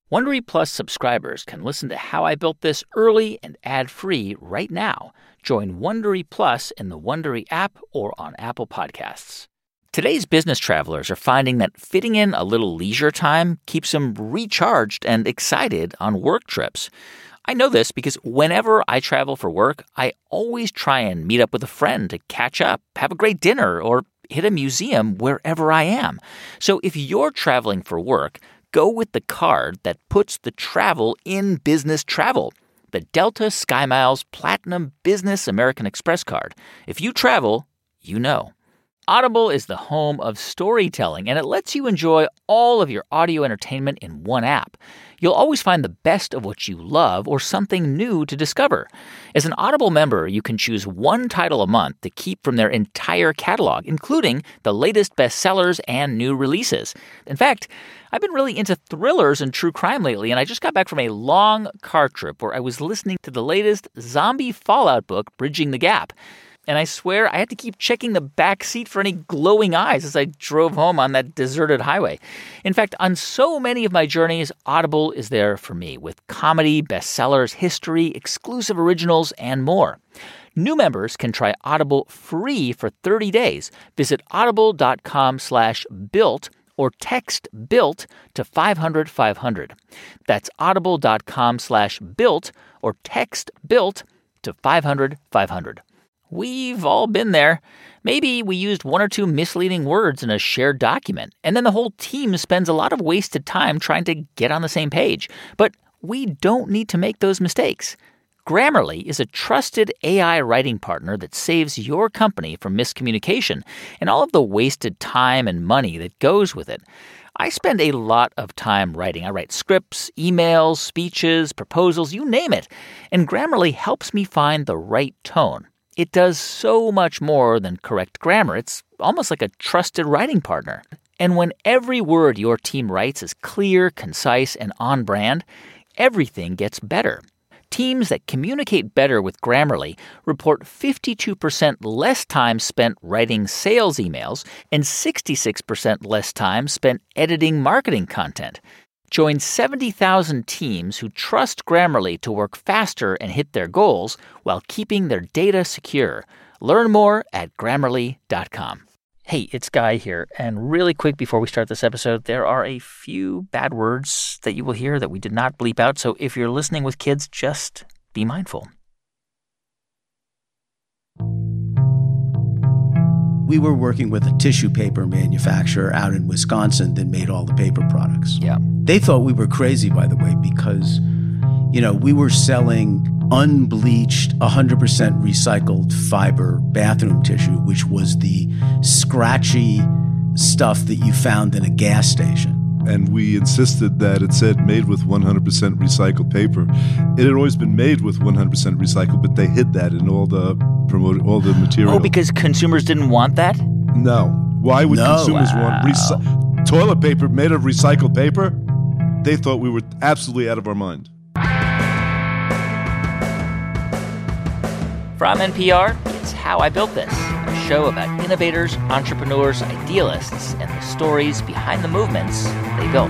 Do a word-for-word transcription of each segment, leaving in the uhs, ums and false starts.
Wondery Plus subscribers can listen to How I Built This early and ad-free right now. Join Wondery Plus in the Wondery app or on Apple Podcasts. Today's business travelers are finding that fitting in a little leisure time keeps them recharged and excited on work trips. I know this because whenever I travel for work, I always try and meet up with a friend to catch up, have a great dinner, or hit a museum wherever I am. So if you're traveling for work, go with the card that puts the travel in business travel. The Delta SkyMiles Platinum Business American Express card. If you travel, you know. Audible is the home of storytelling, and it lets you enjoy all of your audio entertainment in one app. You'll always find the best of what you love or something new to discover. As an Audible member, you can choose one title a month to keep from their entire catalog, including the latest bestsellers and new releases. In fact, I've been really into thrillers and true crime lately, and I just got back from a long car trip where I was listening to the latest zombie fallout book, Bridging the Gap. And I swear I had to keep checking the back seat for any glowing eyes as I drove home on that deserted highway. In fact, on so many of my journeys, Audible is there for me with comedy, bestsellers, history, exclusive originals, and more. New members can try Audible free for thirty days. Visit audible.com slash built or text BUILT to five hundred five hundred. That's audible.com slash built or text BUILT to five hundred five hundred. We've all been there. Maybe we used one or two misleading words in a shared document, and then the whole team spends a lot of wasted time trying to get on the same page. But we don't need to make those mistakes. Grammarly is a trusted A I writing partner that saves your company from miscommunication and all of the wasted time and money that goes with it. I spend a lot of time writing. I write scripts, emails, speeches, proposals, you name it. And Grammarly helps me find the right tone. It does so much more than correct grammar. It's almost like a trusted writing partner. And when every word your team writes is clear, concise, and on brand, everything gets better. Teams that communicate better with Grammarly report fifty-two percent less time spent writing sales emails and sixty-six percent less time spent editing marketing content. Join seventy thousand teams who trust Grammarly to work faster and hit their goals while keeping their data secure. Learn more at Grammarly dot com. Hey, it's Guy here. And really quick before we start this episode, there are a few bad words that you will hear that we did not bleep out. So if you're listening with kids, just be mindful. We were working with a tissue paper manufacturer out in Wisconsin that made all the paper products. Yeah. They thought we were crazy, by the way, because, you know, we were selling unbleached, one hundred percent recycled fiber bathroom tissue, which was the scratchy stuff that you found in a gas station. And we insisted that it said made with one hundred percent recycled paper. It had always been made with one hundred percent recycled, but they hid that in all the promoted, all the material. Oh, because consumers didn't want that? No. Why would No. consumers Wow. want reci- toilet paper made of recycled paper? They thought we were absolutely out of our mind. From N P R, it's How I Built This, a show about innovators, entrepreneurs, idealists, and the stories behind the movements they built.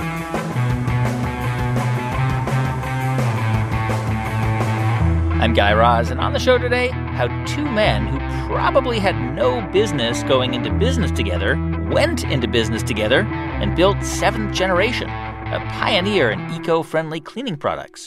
I'm Guy Raz, and on the show today, how two men who probably had no business going into business together went into business together and built Seventh Generation, a pioneer in eco-friendly cleaning products.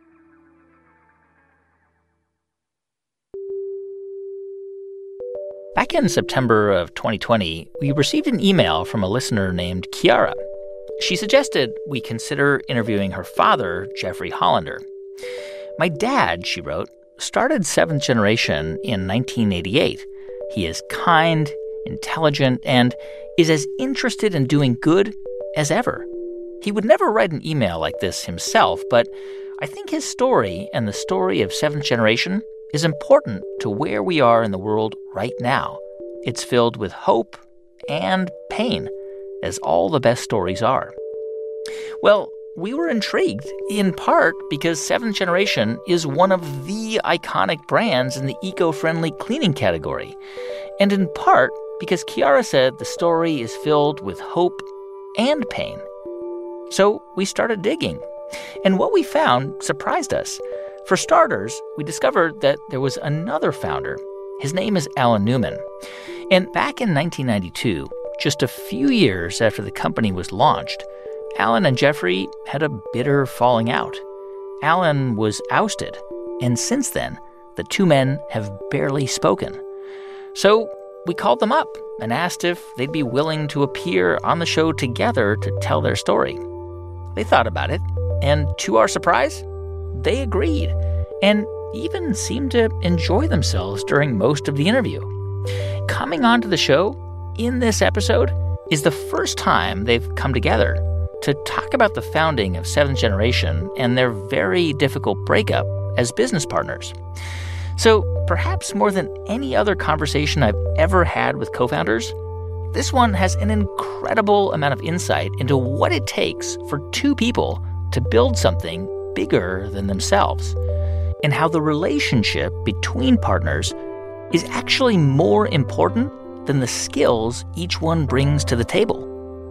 Back in September of twenty twenty, we received an email from a listener named Kiara. She suggested we consider interviewing her father, Jeffrey Hollander. My dad, she wrote, started Seventh Generation in nineteen eighty-eight. He is kind, intelligent, and is as interested in doing good as ever. He would never write an email like this himself, but I think his story and the story of Seventh Generation is important to where we are in the world right now. It's filled with hope and pain, as all the best stories are. Well, we were intrigued, in part because Seventh Generation is one of the iconic brands in the eco-friendly cleaning category, and in part because Kiara said the story is filled with hope and pain. So we started digging. And what we found surprised us. For starters, we discovered that there was another founder. His name is Alan Newman. And back in nineteen ninety-two, just a few years after the company was launched, Alan and Jeffrey had a bitter falling out. Alan was ousted, and since then, the two men have barely spoken. So we called them up and asked if they'd be willing to appear on the show together to tell their story. They thought about it, and to our surprise, they agreed and even seemed to enjoy themselves during most of the interview. Coming onto the show in this episode is the first time they've come together to talk about the founding of Seventh Generation and their very difficult breakup as business partners. So perhaps more than any other conversation I've ever had with co-founders, this one has an incredible amount of insight into what it takes for two people to build something bigger than themselves, and how the relationship between partners is actually more important than the skills each one brings to the table.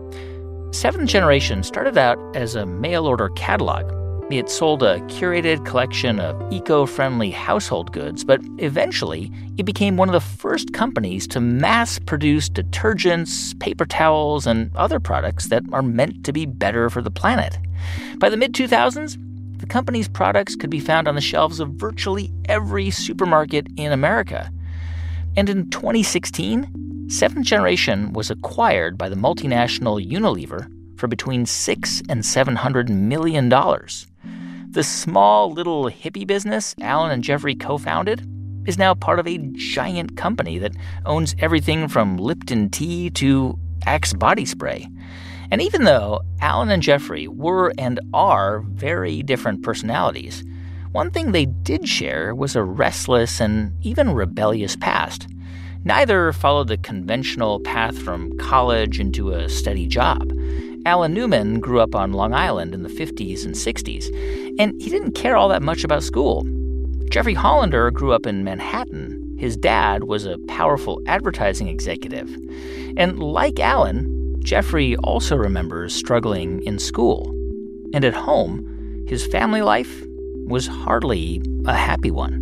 Seventh Generation started out as a mail-order catalog. It sold a curated collection of eco-friendly household goods, but eventually it became one of the first companies to mass-produce detergents, paper towels, and other products that are meant to be better for the planet. By the mid two thousands, the company's products could be found on the shelves of virtually every supermarket in America. And in twenty sixteen, Seventh Generation was acquired by the multinational Unilever for between six and seven hundred million dollars. The small little hippie business Alan and Jeffrey co-founded is now part of a giant company that owns everything from Lipton tea to Axe body spray. And even though Alan and Jeffrey were and are very different personalities, one thing they did share was a restless and even rebellious past. Neither followed the conventional path from college into a steady job. Alan Newman grew up on Long Island in the fifties and sixties, and he didn't care all that much about school. Jeffrey Hollander grew up in Manhattan. His dad was a powerful advertising executive. And like Alan, Jeffrey also remembers struggling in school. And at home, his family life was hardly a happy one.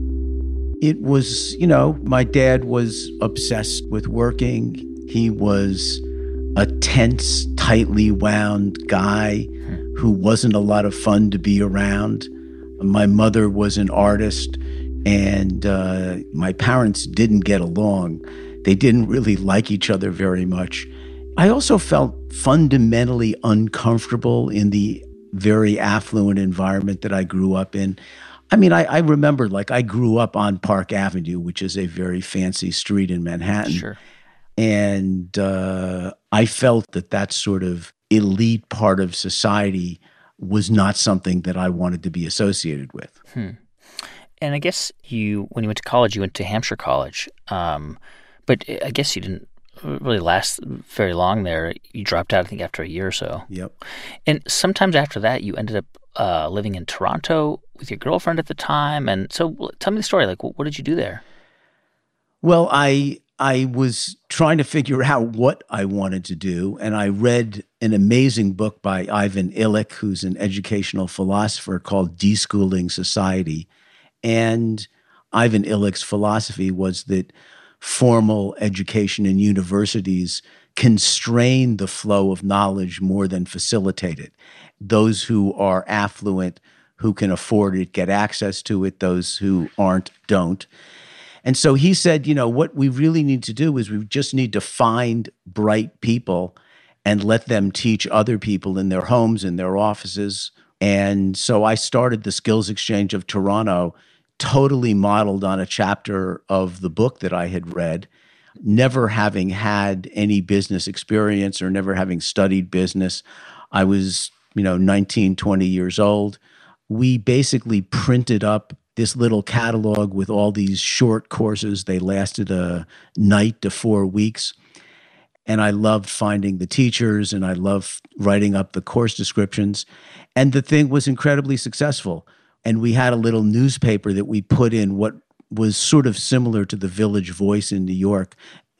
It was, you know, my dad was obsessed with working. He was a tense, tightly wound guy who wasn't a lot of fun to be around. My mother was an artist, and uh, my parents didn't get along. They didn't really like each other very much. I also felt fundamentally uncomfortable in the very affluent environment that I grew up in. I mean, I, I remember, like, I grew up on Park Avenue, which is a very fancy street in Manhattan. Sure. And uh, I felt that that sort of elite part of society was not something that I wanted to be associated with. Hmm. And I guess you, when you went to college, you went to Hampshire College. Um, but I guess you didn't really last very long there. You dropped out, I think, after a year or so. Yep. And sometimes after that, you ended up uh, living in Toronto with your girlfriend at the time. And so tell me the story. Like, what, what did you do there? Well, I I was trying to figure out what I wanted to do, and I read an amazing book by Ivan Illich, who's an educational philosopher, called Deschooling Society. And Ivan Illich's philosophy was that formal education in universities constrain the flow of knowledge more than facilitate it. Those who are affluent, who can afford it, get access to it. Those who aren't, don't. And so he said, you know, what we really need to do is we just need to find bright people and let them teach other people in their homes, in their offices. And so I started the Skills Exchange of Toronto, totally modeled on a chapter of the book that I had read, never having had any business experience or never having studied business. I was, you know, nineteen, twenty years old. We basically printed up this little catalog with all these short courses. They lasted a night to four weeks. And I loved finding the teachers, and I loved writing up the course descriptions. And the thing was incredibly successful. And we had a little newspaper that we put in what was sort of similar to the Village Voice in New York.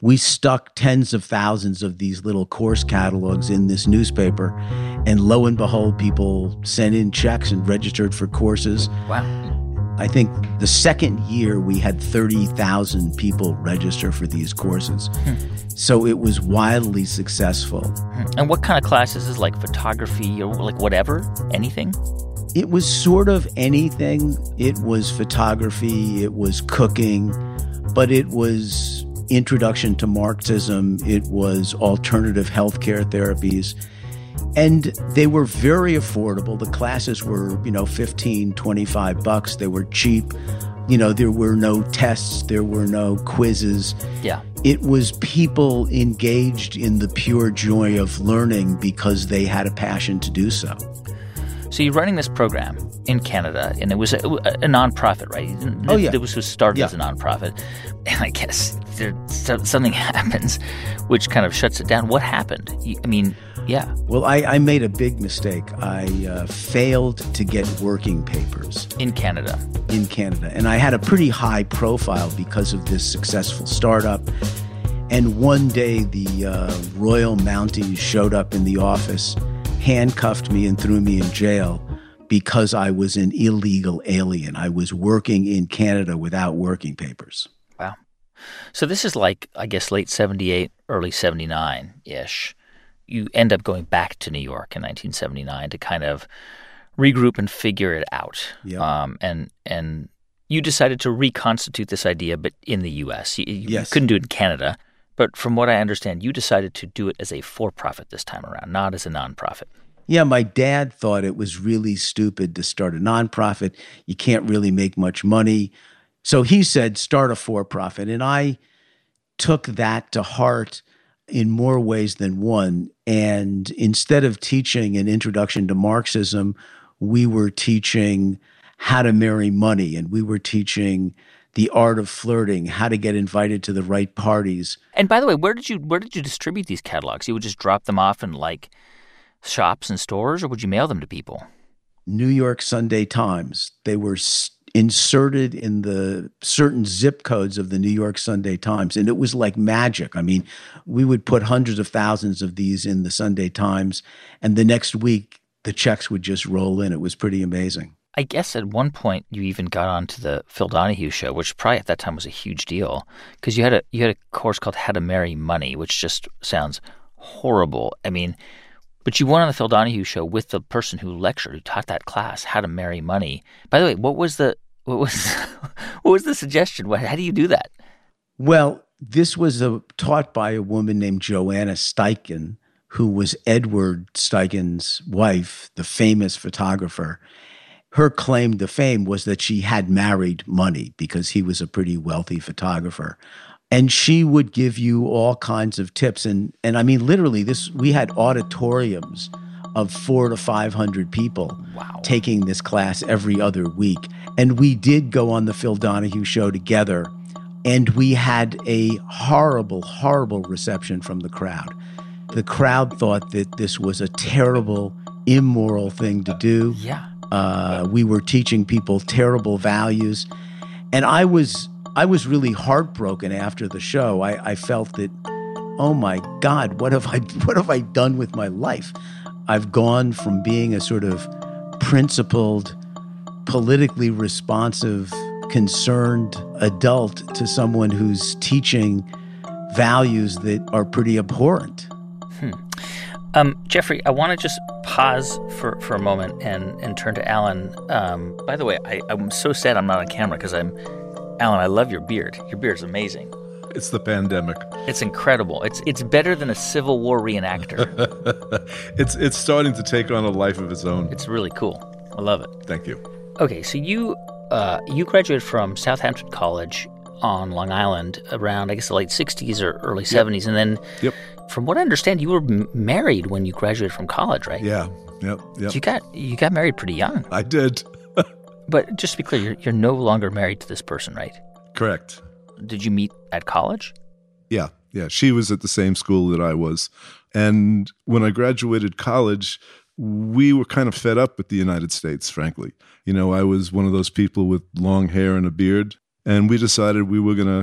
we stuck tens of thousands of these little course catalogs in this newspaper, and lo and behold, people sent in checks and registered for courses. Wow. I think the second year we had thirty thousand people register for these courses. Hmm. So it was wildly successful. Hmm. And what kind of classes is like photography or like whatever? Anything? It was sort of anything. It was photography, it was cooking, but it was introduction to Marxism, it was alternative healthcare therapies. And they were very affordable. The classes were, you know, fifteen, twenty-five bucks. They were cheap. You know, there were no tests. There were no quizzes. Yeah. It was people engaged in the pure joy of learning because they had a passion to do so. So you're running this program in Canada, and it was a, a nonprofit, right? Oh, yeah. It was started yeah. as a nonprofit. And I guess there, something happens which kind of shuts it down. What happened? I mean, yeah. Well, I, I made a big mistake. I uh, failed to get working papers. In Canada. In Canada. And I had a pretty high profile because of this successful startup. And one day the uh, Royal Mounties showed up in the office, handcuffed me and threw me in jail because I was an illegal alien. I was working in Canada without working papers. Wow. So this is like, I guess, late seventy-eight, early seventy-nine-ish. You end up going back to New York in nineteen seventy-nine to kind of regroup and figure it out. Yeah. Um, and and you decided to reconstitute this idea, but in the U S. You, you yes. couldn't do it in Canada. But from what I understand, you decided to do it as a for-profit this time around, not as a nonprofit. Yeah, my dad thought it was really stupid to start a nonprofit. You can't really make much money. So he said, start a for-profit. And I took that to heart in more ways than one. And instead of teaching an introduction to Marxism, we were teaching how to marry money, and we were teaching the art of flirting, how to get invited to the right parties. And by the way, where did you where did you distribute these catalogs? You would just drop them off in like shops and stores, or would you mail them to people? New York Sunday Times. They were inserted in the certain zip codes of the New York Sunday Times, and it was like magic. I mean, we would put hundreds of thousands of these in the Sunday Times, and the next week the checks would just roll in. It was pretty amazing. I guess at one point you even got onto the Phil Donahue show, which probably at that time was a huge deal because you had a you had a course called How to Marry Money, which just sounds horrible. I mean, but you went on the Phil Donahue show with the person who lectured, who taught that class, How to Marry Money. By the way, what was the what was what was the suggestion? How do you do that? Well, this was a, taught by a woman named Joanna Steichen, who was Edward Steichen's wife, the famous photographer. Her claim to fame was that she had married money because he was a pretty wealthy photographer. And she would give you all kinds of tips. And, and I mean, literally, this we had auditoriums of four to five hundred people wow. taking this class every other week. And we did go on the Phil Donahue show together. And we had a horrible, horrible reception from the crowd. The crowd thought that this was a terrible, immoral thing to do. Yeah. Uh, we were teaching people terrible values. And I was I was really heartbroken after the show. I, I felt that, oh my God, what have I what have I done with my life? I've gone from being a sort of principled, politically responsive, concerned adult to someone who's teaching values that are pretty abhorrent. Hmm. Um, Jeffrey, I want to just pause for, for a moment and, and turn to Alan. Um, by the way, I, I'm so sad I'm not on camera because I'm, Alan, I love your beard. Your beard's amazing. It's the pandemic. It's incredible. It's it's better than a Civil War reenactor. it's it's starting to take on a life of its own. It's really cool. I love it. Thank you. Okay, so you uh, you graduated from Southampton College on Long Island around, I guess, the late sixties or early seventies, yep. and then yep. from what I understand, you were m- married when you graduated from college, right? Yeah. Yep. Yep. So you got you got married pretty young. I did. But just to be clear, you're you're no longer married to this person, right? Correct. Did you meet at college? Yeah. Yeah. She was at the same school that I was. And when I graduated college, we were kind of fed up with the United States, frankly. You know, I was one of those people with long hair and a beard, and we decided we were going to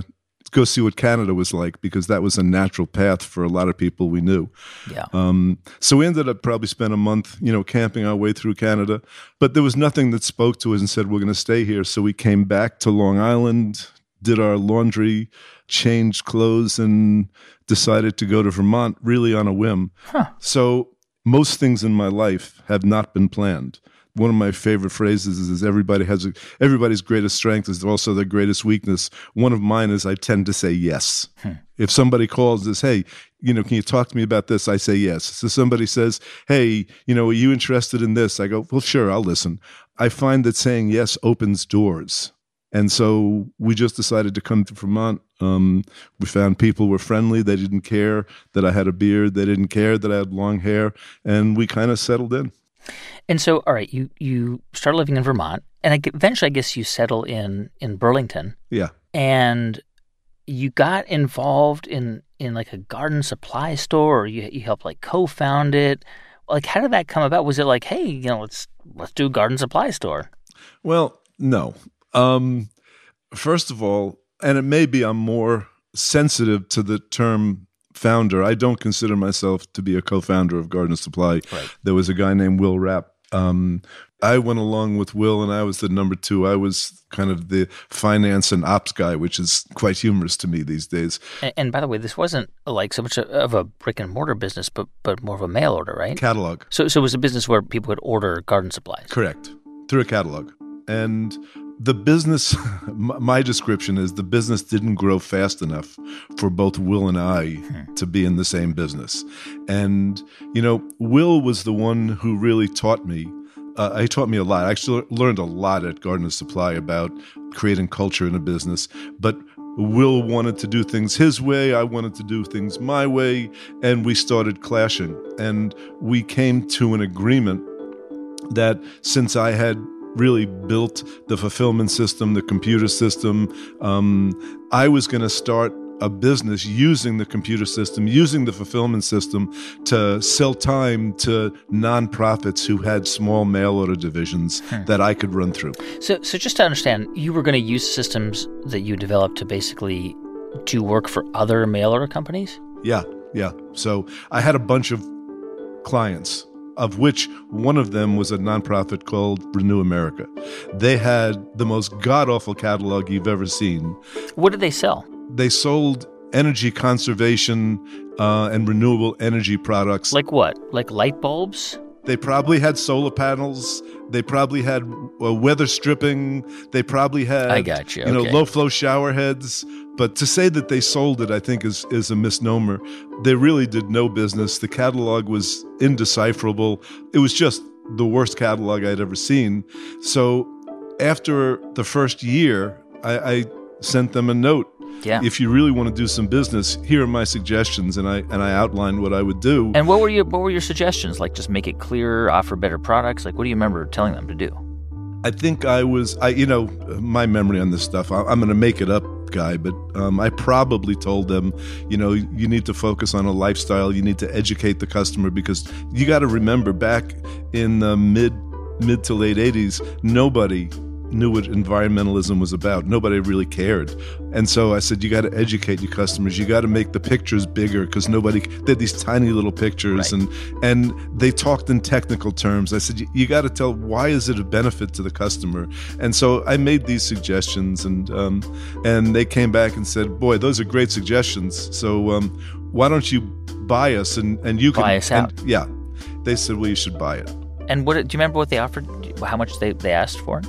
go see what Canada was like, because that was a natural path for a lot of people we knew. Yeah. Um, so we ended up probably spent a month, you know, camping our way through Canada, but there was nothing that spoke to us and said, we're going to stay here. So we came back to Long Island, did our laundry, changed clothes, and decided to go to Vermont really on a whim. Huh. So most things in my life have not been planned. One of my favorite phrases is, is everybody has a, everybody's greatest strength is also their greatest weakness. One of mine is I tend to say yes. Hmm. If somebody calls and says, hey, you know, can you talk to me about this? I say yes. So somebody says, hey, you know, are you interested in this? I go, well, sure, I'll listen. I find that saying yes opens doors. And so we just decided to come to Vermont. Um, we found people were friendly. They didn't care that I had a beard. They didn't care that I had long hair. And we kind of settled in. And so, all right, you, you start living in Vermont, and I, eventually I guess you settle in, in Burlington. Yeah. And you got involved in, in like a garden supply store, or you, you helped like co-found it. Like, how did that come about? Was it like, hey, you know, let's let's do a garden supply store? Well, no. Um, first of all, and it may be I'm more sensitive to the term founder. I don't consider myself to be a co-founder of Garden Supply. Right. There was a guy named Will Rapp. Um, I went along with Will, and I was the number two. I was kind of the finance and ops guy, which is quite humorous to me these days. And, and by the way, this wasn't like so much of a brick and mortar business, but but more of a mail order, right? Catalog. So, so it was a business where people could order garden supplies. Correct. Through a catalog. And the business, my description is the business didn't grow fast enough for both Will and I hmm. to be in the same business. And, you know, Will was the one who really taught me. Uh, he taught me a lot. I actually learned a lot at Garden Supply about creating culture in a business. But Will wanted to do things his way. I wanted to do things my way. And we started clashing. And we came to an agreement that since I had really built the fulfillment system, the computer system, um, I was going to start a business using the computer system, using the fulfillment system to sell time to nonprofits who had small mail order divisions hmm. that I could run through. So, so just to understand, you were going to use systems that you developed to basically do work for other mail order companies? Yeah, yeah. So I had a bunch of clients, of which one of them was a nonprofit called Renew America. They had the most god-awful catalog you've ever seen. What did they sell? They sold energy conservation uh, and renewable energy products. Like what? Like light bulbs? They probably had solar panels. They probably had uh, weather stripping. They probably had, I got you. you know, okay. low-flow shower heads. But to say that they sold it, I think, is is a misnomer. They really did no business. The catalog was indecipherable. It was just the worst catalog I'd ever seen. So after the first year, I, I sent them a note. Yeah. If you really want to do some business, here are my suggestions, and I and I outlined what I would do. And what were your what were your suggestions? Like, just make it clearer, offer better products. Like, what do you remember telling them to do? I think I was, I you know, my memory on this stuff. I, I'm going to make it up, guy, but um, I probably told them, you know, you need to focus on a lifestyle. You need to educate the customer, because you got to remember, back in the mid mid to late eighties, nobody knew what environmentalism was about. Nobody really cared. And so I said, you got to educate your customers. You got to make the pictures bigger, because nobody, they're these tiny little pictures. Right. And and they talked in technical terms. I said, you, you got to tell, why is it a benefit to the customer? And so I made these suggestions, and um, and they came back and said, boy, those are great suggestions. So um, why don't you buy us, and, and you can buy us out? And, yeah. They said, well, you should buy it. And what do you remember what they offered? How much they, they asked for?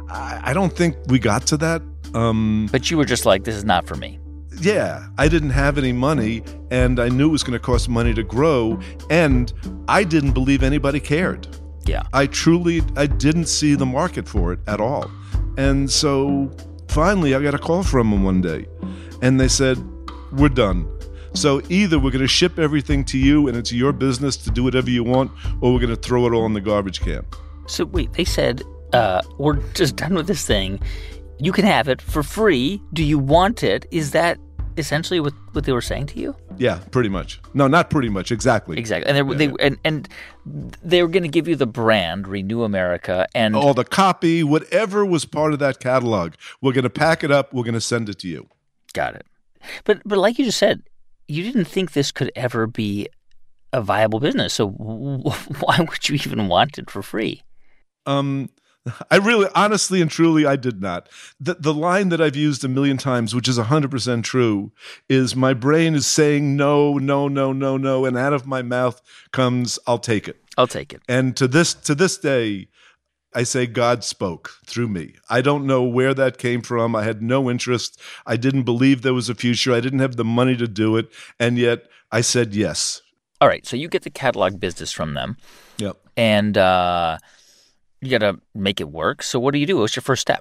I don't think we got to that. Um, but you were just like, this is not for me. Yeah. I didn't have any money, and I knew it was going to cost money to grow, and I didn't believe anybody cared. Yeah. I truly, I didn't see the market for it at all. And so finally I got a call from them one day, and they said, we're done. So either we're going to ship everything to you and it's your business to do whatever you want, or we're going to throw it all in the garbage can. So wait, they said, Uh, we're just done with this thing. You can have it for free. Do you want it? Is that essentially what, what they were saying to you? Yeah, pretty much. No, not pretty much. Exactly. Exactly. And yeah, they yeah. and and they were going to give you the brand Renew America and all the copy, whatever was part of that catalog. We're going to pack it up. We're going to send it to you. Got it. But but like you just said, you didn't think this could ever be a viable business. So w- why would you even want it for free? Um, I really, honestly and truly, I did not. The, the line that I've used a million times, which is one hundred percent true, is my brain is saying no, no, no, no, no, and out of my mouth comes, I'll take it. I'll take it. And to this to this day, I say God spoke through me. I don't know where that came from. I had no interest. I didn't believe there was a future. I didn't have the money to do it. And yet I said yes. All right. So you get the catalog business from them. Yep. And uh, you got to make it work. So what do you do? What's your first step?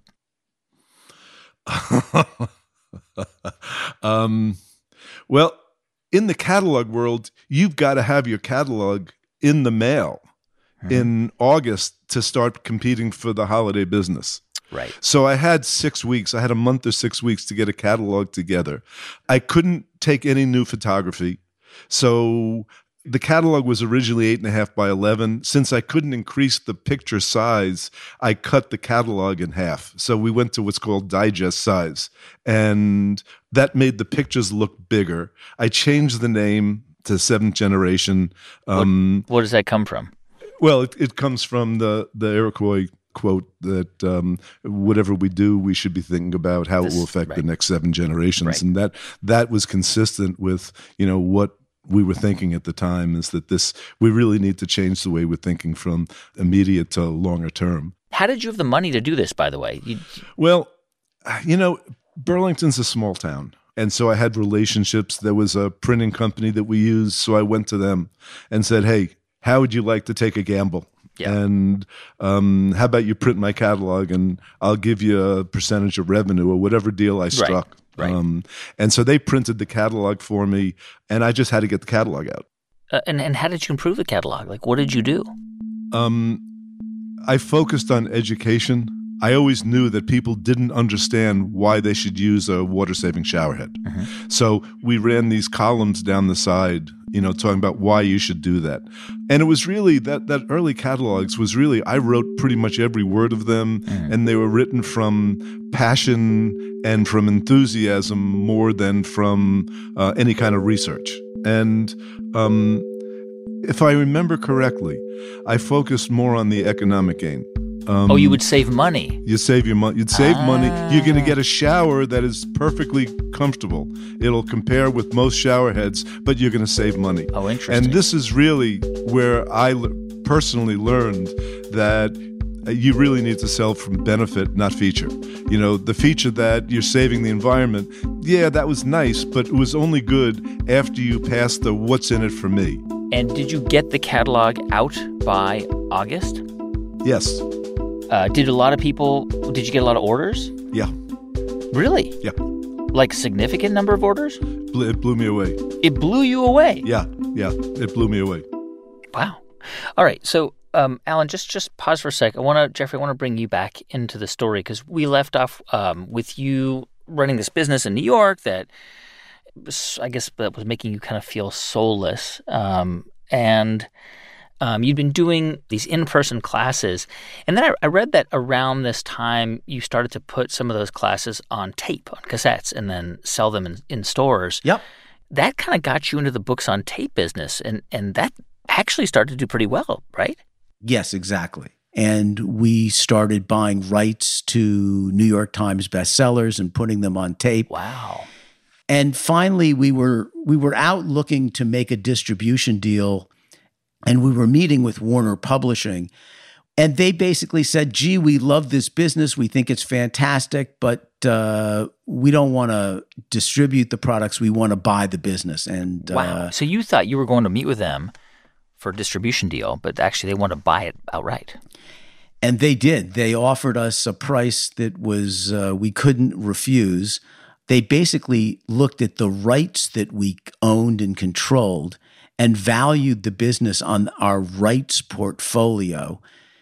um, well, in the catalog world, you've got to have your catalog in the mail mm-hmm. in August to start competing for the holiday business. Right. So I had six weeks. I had a month or six weeks to get a catalog together. I couldn't take any new photography. So the catalog was originally eight and a half by eleven. Since I couldn't increase the picture size, I cut the catalog in half. So we went to what's called digest size. And that made the pictures look bigger. I changed the name to Seventh Generation. Um, what, what does that come from? Well, it, it comes from the, the Iroquois quote that um, whatever we do, we should be thinking about how this, it will affect right. the next seven generations. Right. And that that was consistent with, you know, what we were thinking at the time, is that this, we really need to change the way we're thinking from immediate to longer term. How did you have the money to do this, by the way? You... Well, you know, Burlington's a small town. And so I had relationships. There was a printing company that we used. So I went to them and said, hey, how would you like to take a gamble? Yeah. And um, how about you print my catalog and I'll give you a percentage of revenue or whatever deal I struck. Right. Right. Um, and so they printed the catalog for me, and I just had to get the catalog out. Uh, and, and how did you improve the catalog? Like, what did you do? Um, I focused on education. I always knew that people didn't understand why they should use a water-saving shower head. Mm-hmm. So we ran these columns down the side, you know, talking about why you should do that. And it was really, that that early catalogs was really, I wrote pretty much every word of them, mm-hmm. and they were written from passion and from enthusiasm more than from uh, any kind of research. And um, if I remember correctly, I focused more on the economic gain. Um, oh, you would save money. You save your money. You'd save ah. money. You're going to get a shower that is perfectly comfortable. It'll compare with most shower heads, but you're going to save money. Oh, interesting. And this is really where I l- personally learned that you really need to sell from benefit, not feature. You know, the feature that you're saving the environment, yeah, that was nice, but it was only good after you passed the what's in it for me. And did you get the catalog out by August? Yes. Uh, did a lot of people, did you get a lot of orders? Yeah. Really? Yeah. Like significant number of orders? It blew me away. It blew you away? Yeah, yeah, it blew me away. Wow. All right, so um, Alan, just just pause for a sec. I want to, Jeffrey, I want to bring you back into the story because we left off um, with you running this business in New York that was, I guess, that was making you kind of feel soulless. Um, and Um, you'd been doing these in-person classes, and then I, I read that around this time you started to put some of those classes on tape, on cassettes, and then sell them in, in stores. Yep. That kind of got you into the books on tape business, and, and that actually started to do pretty well, right? Yes, exactly. And we started buying rights to New York Times bestsellers and putting them on tape. Wow. And finally, we were we were out looking to make a distribution deal. And we were meeting with Warner Publishing, and they basically said, gee, we love this business. We think it's fantastic, but uh, we don't want to distribute the products. We want to buy the business. And wow. Uh, so you thought you were going to meet with them for a distribution deal, but actually they want to buy it outright. And they did. They offered us a price that was uh, we couldn't refuse. They basically looked at the rights that we owned and controlled and valued the business on our rights portfolio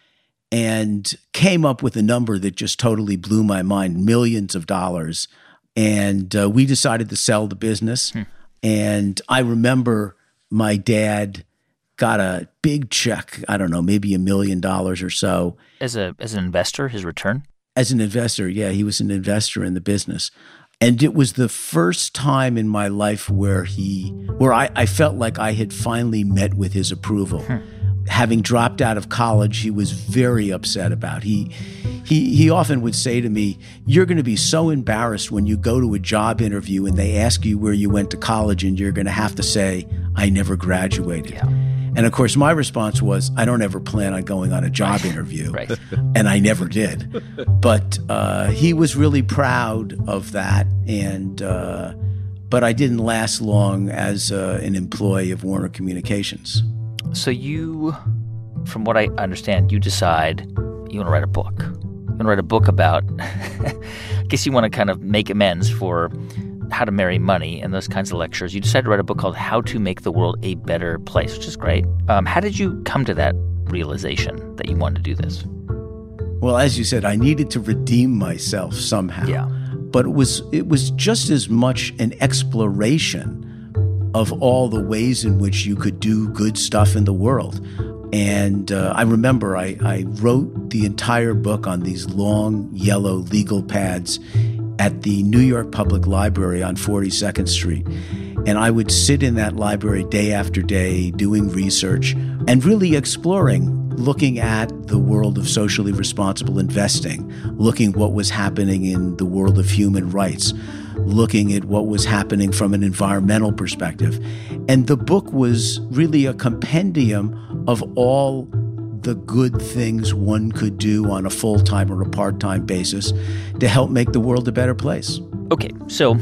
and came up with a number that just totally blew my mind, millions of dollars. And uh, we decided to sell the business. Hmm. And I remember my dad got a big check, I don't know, maybe a million dollars or so. As a as an investor, his return? As an investor, yeah, he was an investor in the business. And it was the first time in my life where he, where I, I felt like I had finally met with his approval. Hmm. Having dropped out of college, he was very upset about. He, he, he often would say to me, "You're going to be so embarrassed when you go to a job interview and they ask you where you went to college, and you're going to have to say, 'I never graduated.'" Yeah. And of course, my response was, "I don't ever plan on going on a job interview." Right. And I never did. But uh, he was really proud of that. And uh, but I didn't last long as uh, an employee of Warner Communications. So you, from what I understand, you decide you want to write a book. You want to write a book about, I guess you want to kind of make amends for how to marry money and those kinds of lectures. You decided to write a book called How to Make the World a Better Place, which is great. Um, how did you come to that realization that you wanted to do this? Well, as you said, I needed to redeem myself somehow. Yeah. But it was it was just as much an exploration of all the ways in which you could do good stuff in the world. And uh, I remember I, I wrote the entire book on these long yellow legal pads at the New York Public Library on forty-second Street. And I would sit in that library day after day doing research and really exploring, looking at the world of socially responsible investing, looking what was happening in the world of human rights, looking at what was happening from an environmental perspective. And the book was really a compendium of all the good things one could do on a full-time or a part-time basis to help make the world a better place. Okay, so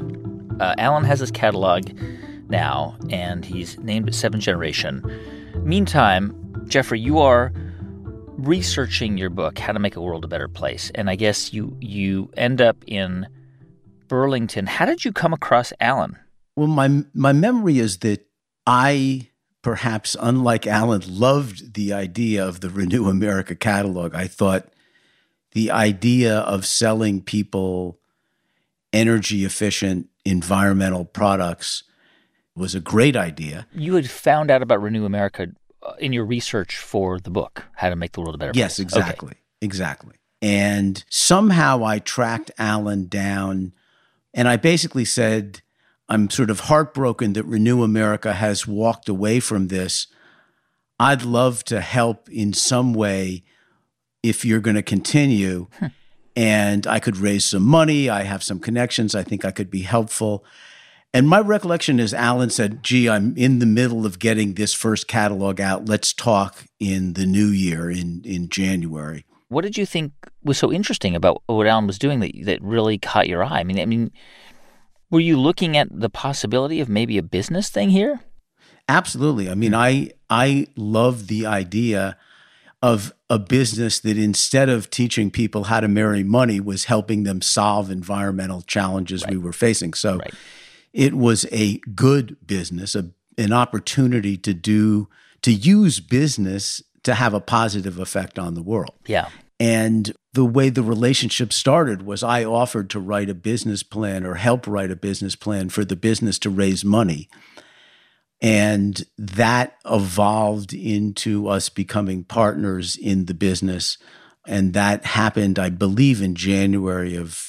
uh, Alan has his catalog now, and he's named it Seventh Generation. Meantime, Jeffrey, you are researching your book, How to Make a World a Better Place, and I guess you you end up in Burlington. How did you come across Alan? Well, my my memory is that I, perhaps unlike Alan, loved the idea of the Renew America catalog. I thought the idea of selling people energy-efficient environmental products was a great idea. You had found out about Renew America in your research for the book, How to Make the World a Better Place. Yes, exactly. Okay. Exactly. And somehow I tracked Alan down, and I basically said, I'm sort of heartbroken that Renew America has walked away from this. I'd love to help in some way if you're going to continue. Hmm. And I could raise some money. I have some connections. I think I could be helpful. And my recollection is Alan said, gee, I'm in the middle of getting this first catalog out. Let's talk in the new year, in, in January. What did you think was so interesting about what Alan was doing that that really caught your eye? I mean, I mean, were you looking at the possibility of maybe a business thing here? Absolutely. I mean, I I love the idea of a business that instead of teaching people how to marry money was helping them solve environmental challenges right. we were facing. So right. it was a good business, a, an opportunity to do to use business to have a positive effect on the world. Yeah. And the way the relationship started was I offered to write a business plan or help write a business plan for the business to raise money. And that evolved into us becoming partners in the business. And that happened, I believe, in January of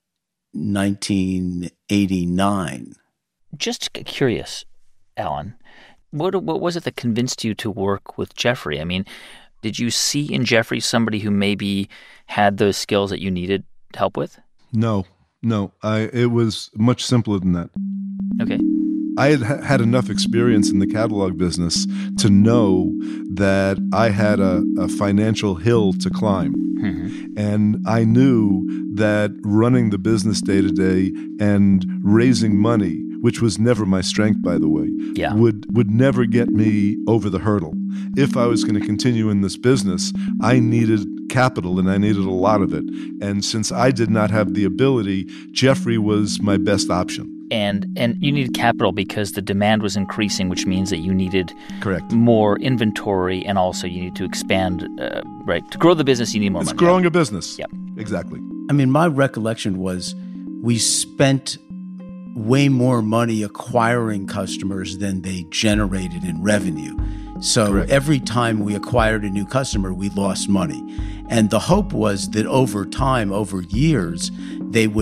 nineteen eighty-nine. Just curious, Alan, what what was it that convinced you to work with Jeffrey? I mean, did you see in Jeffrey somebody who maybe had those skills that you needed help with? No, no. I it was much simpler than that. Okay. I had had enough experience in the catalog business to know that I had a, a financial hill to climb. Mm-hmm. And I knew that running the business day to day and raising money, which was never my strength, by the way, yeah. would, would never get me over the hurdle. If I was going to continue in this business, I needed capital, and I needed a lot of it. And since I did not have the ability, Jeffrey was my best option. And and you needed capital because the demand was increasing, which means that you needed Correct. more inventory, and also you need to expand, uh, right? To grow the business, you need more it's money. It's growing a business. Yep. Exactly. I mean, my recollection was we spent way more money acquiring customers than they generated in revenue. So Correct. Every time we acquired a new customer, we lost money. And the hope was that over time, over years, they would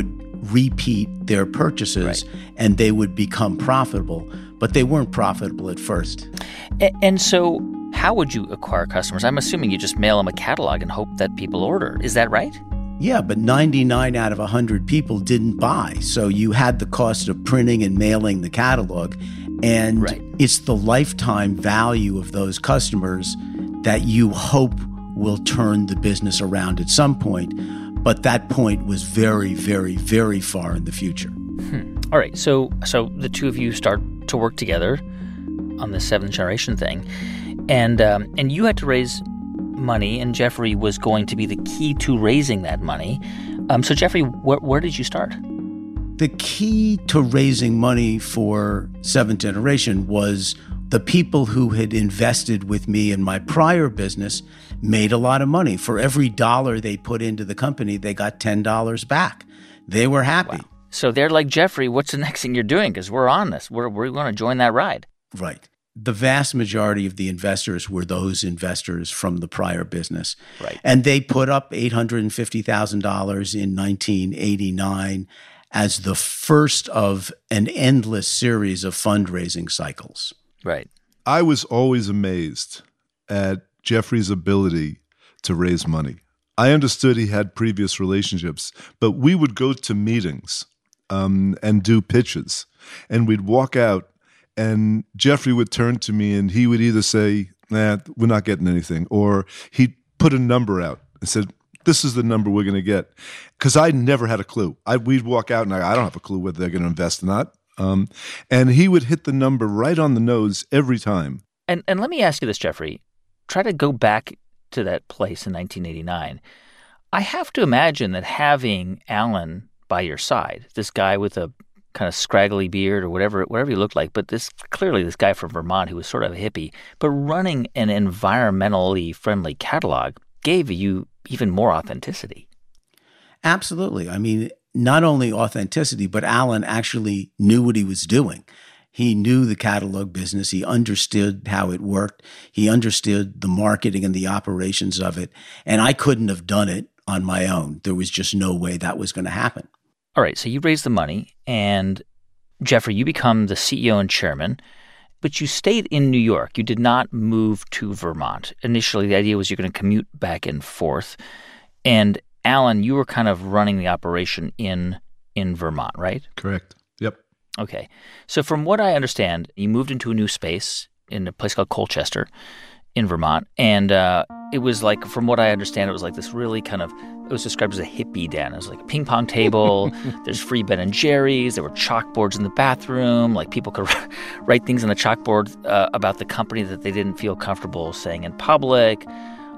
repeat their purchases, right. and they would become profitable. But they weren't profitable at first. And, and so how would you acquire customers? I'm assuming you just mail them a catalog and hope that people order. Is that right? Yeah, but ninety-nine out of one hundred people didn't buy. So you had the cost of printing and mailing the catalog. And right. it's the lifetime value of those customers that you hope will turn the business around at some point. But that point was very, very, very far in the future. Hmm. All right. So so the two of you start to work together on the seventh generation thing. And um, and you had to raise money, and Jeffrey was going to be the key to raising that money. Um, so Jeffrey, wh- where did you start? The key to raising money for seventh generation was the people who had invested with me in my prior business made a lot of money. For every dollar they put into the company, they got ten dollars back. They were happy. Wow. So they're like, Jeffrey, what's the next thing you're doing? Because we're on this. We're, we're going to join that ride. Right. The vast majority of the investors were those investors from the prior business. Right. And they put up eight hundred fifty thousand dollars in nineteen eighty-nine as the first of an endless series of fundraising cycles. Right. I was always amazed at Jeffrey's ability to raise money. I understood he had previous relationships, but we would go to meetings um, and do pitches, and we'd walk out, and Jeffrey would turn to me and he would either say, nah, we're not getting anything, or he'd put a number out and said, this is the number we're going to get. Because I never had a clue. I, we'd walk out and I, I don't have a clue whether they're going to invest or not. Um, and he would hit the number right on the nose every time. And and let me ask you this, Jeffrey. Try to go back to that place in nineteen eighty-nine. I have to imagine that having Alan by your side, this guy with a kind of scraggly beard or whatever whatever he looked like, but this clearly this guy from Vermont who was sort of a hippie, but running an environmentally friendly catalog gave you even more authenticity. Absolutely. I mean, not only authenticity, but Alan actually knew what he was doing. He knew the catalog business. He understood how it worked. He understood the marketing and the operations of it. And I couldn't have done it on my own. There was just no way that was going to happen. All right. So you raise the money, and Jeffrey, you become the C E O and chairman, but you stayed in New York. You did not move to Vermont. Initially, the idea was you're going to commute back and forth. And Alan, you were kind of running the operation in in Vermont, right? Correct. Yep. Okay. So from what I understand, you moved into a new space in a place called Colchester in Vermont. And uh, it was like, from what I understand, it was like this really kind of, it was described as a hippie den. It was like a ping pong table. There's free Ben and Jerry's. There were chalkboards in the bathroom. Like people could write things on the chalkboard uh, about the company that they didn't feel comfortable saying in public.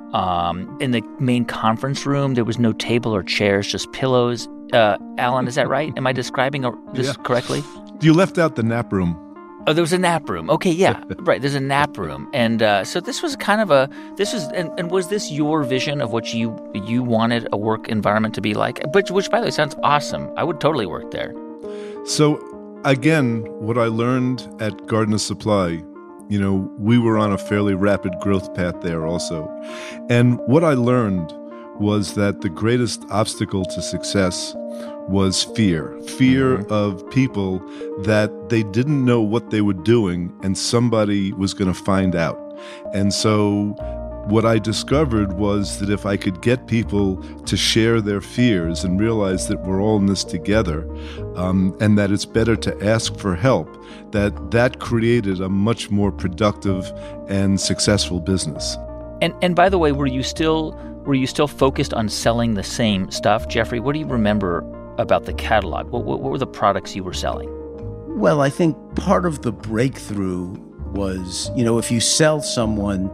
Um, in the main conference room, there was no table or chairs, just pillows. Uh, Alan, is that right? Am I describing a, this yeah. correctly? You left out the nap room. Oh, there was a nap room. Okay, yeah, right. There's a nap room, and uh, so this was kind of a. This was, and, and was this your vision of what you you wanted a work environment to be like? Which, which, by the way, sounds awesome. I would totally work there. So, again, what I learned at Gardner Supply, you know, we were on a fairly rapid growth path there also, and what I learned was that the greatest obstacle to success was fear. Fear mm-hmm. of people that they didn't know what they were doing and somebody was going to find out. And so what I discovered was that if I could get people to share their fears and realize that we're all in this together, um, and that it's better to ask for help, that that created a much more productive and successful business. And and by the way, were you still were you still focused on selling the same stuff, Jeffrey? What do you remember about the catalog? What, what, what were the products you were selling? Well, I think part of the breakthrough was, you know, if you sell someone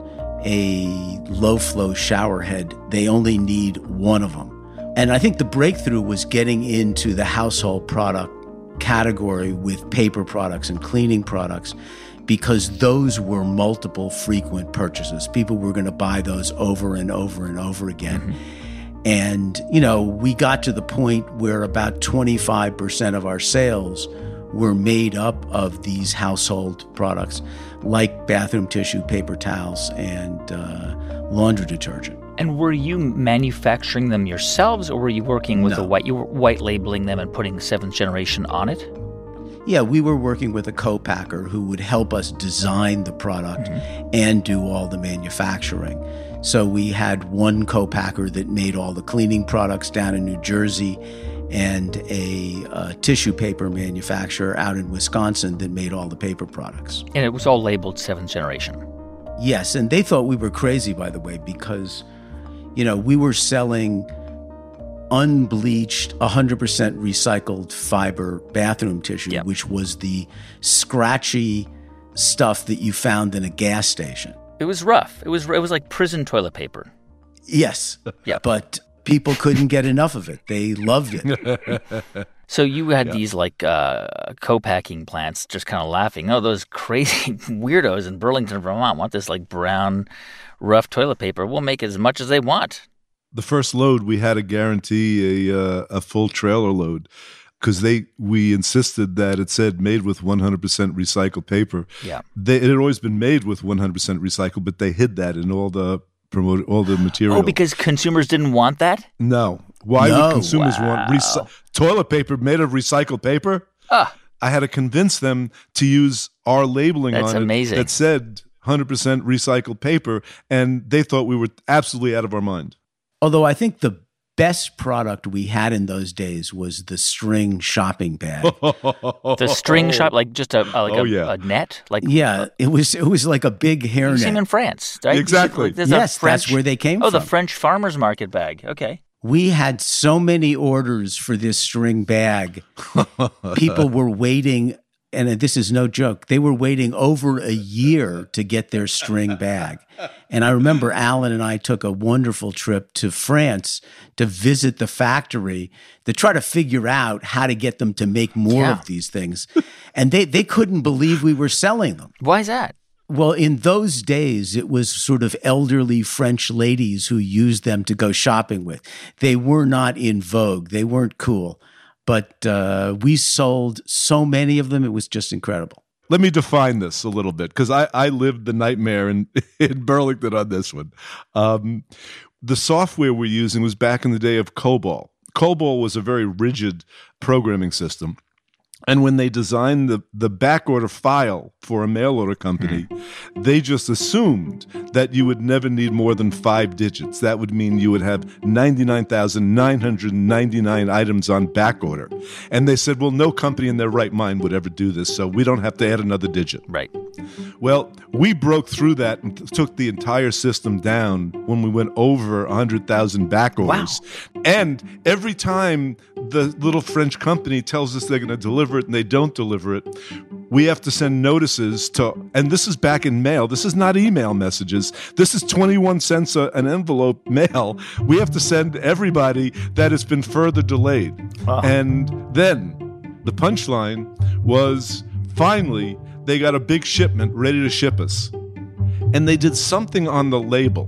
a low-flow shower head, they only need one of them. And I think the breakthrough was getting into the household product category with paper products and cleaning products, because those were multiple frequent purchases. People were going to buy those over and over and over again. Mm-hmm. And, you know, we got to the point where about twenty-five percent of our sales were made up of these household products like bathroom tissue, paper towels, and uh, laundry detergent. And were you manufacturing them yourselves, or were you working with No. a white, you were white labeling them and putting seventh generation on it? Yeah, we were working with a co-packer who would help us design the product mm-hmm. and do all the manufacturing. So we had one co-packer that made all the cleaning products down in New Jersey and a uh, tissue paper manufacturer out in Wisconsin that made all the paper products. And it was all labeled seventh generation. Yes, and they thought we were crazy, by the way, because, you know, we were selling unbleached, one hundred percent recycled fiber bathroom tissue, yep. which was the scratchy stuff that you found in a gas station. It was rough. It was it was like prison toilet paper. Yes. Yeah. But people couldn't get enough of it. They loved it. So you had yeah. these like uh, co-packing plants just kind of laughing. Oh, those crazy weirdos in Burlington, Vermont want this like brown, rough toilet paper. We'll make as much as they want. The first load, we had to guarantee a uh, a full trailer load because they we insisted that it said made with one hundred percent recycled paper. Yeah, they, it had always been made with one hundred percent recycled, but they hid that in all the promote all the material. Oh, because consumers didn't want that? No. Why no. would consumers wow. want recy- toilet paper made of recycled paper? Ah, I had to convince them to use our labeling That's on amazing. it that said one hundred percent recycled paper, and they thought we were absolutely out of our mind. Although I think the best product we had in those days was the string shopping bag. The string shop, like just a uh, like Oh, a, yeah. a net, like Yeah, it was it was like a big you hairnet. see them in France, right? Exactly. There's a Yes, French, that's where they came oh, from. the French farmers market bag. Okay. We had so many orders for this string bag. People were waiting, and this is no joke, they were waiting over a year to get their string bag. And I remember Alan and I took a wonderful trip to France to visit the factory to try to figure out how to get them to make more Yeah. of these things. And they, they couldn't believe we were selling them. Why is that? Well, in those days, it was sort of elderly French ladies who used them to go shopping with. They were not in vogue. They weren't cool. But uh, we sold so many of them, it was just incredible. Let me define this a little bit, because I, I lived the nightmare in, in Burlington on this one. Um, the software we're using was back in the day of COBOL. COBOL was a very rigid programming system. And when they designed the, the backorder file for a mail order company, mm. they just assumed that you would never need more than five digits. That would mean you would have ninety-nine thousand nine hundred ninety-nine items on backorder. And they said, well, no company in their right mind would ever do this, so we don't have to add another digit. Right. Well, we broke through that and t- took the entire system down when we went over one hundred thousand back orders. Wow. And every time the little French company tells us they're going to deliver it and they don't deliver it, we have to send notices to, and this is back in mail. This is not email messages. This is twenty-one cents a, an envelope mail. We have to send everybody that it's been further delayed. Wow. And then the punchline was finally they got a big shipment ready to ship us. And they did something on the label.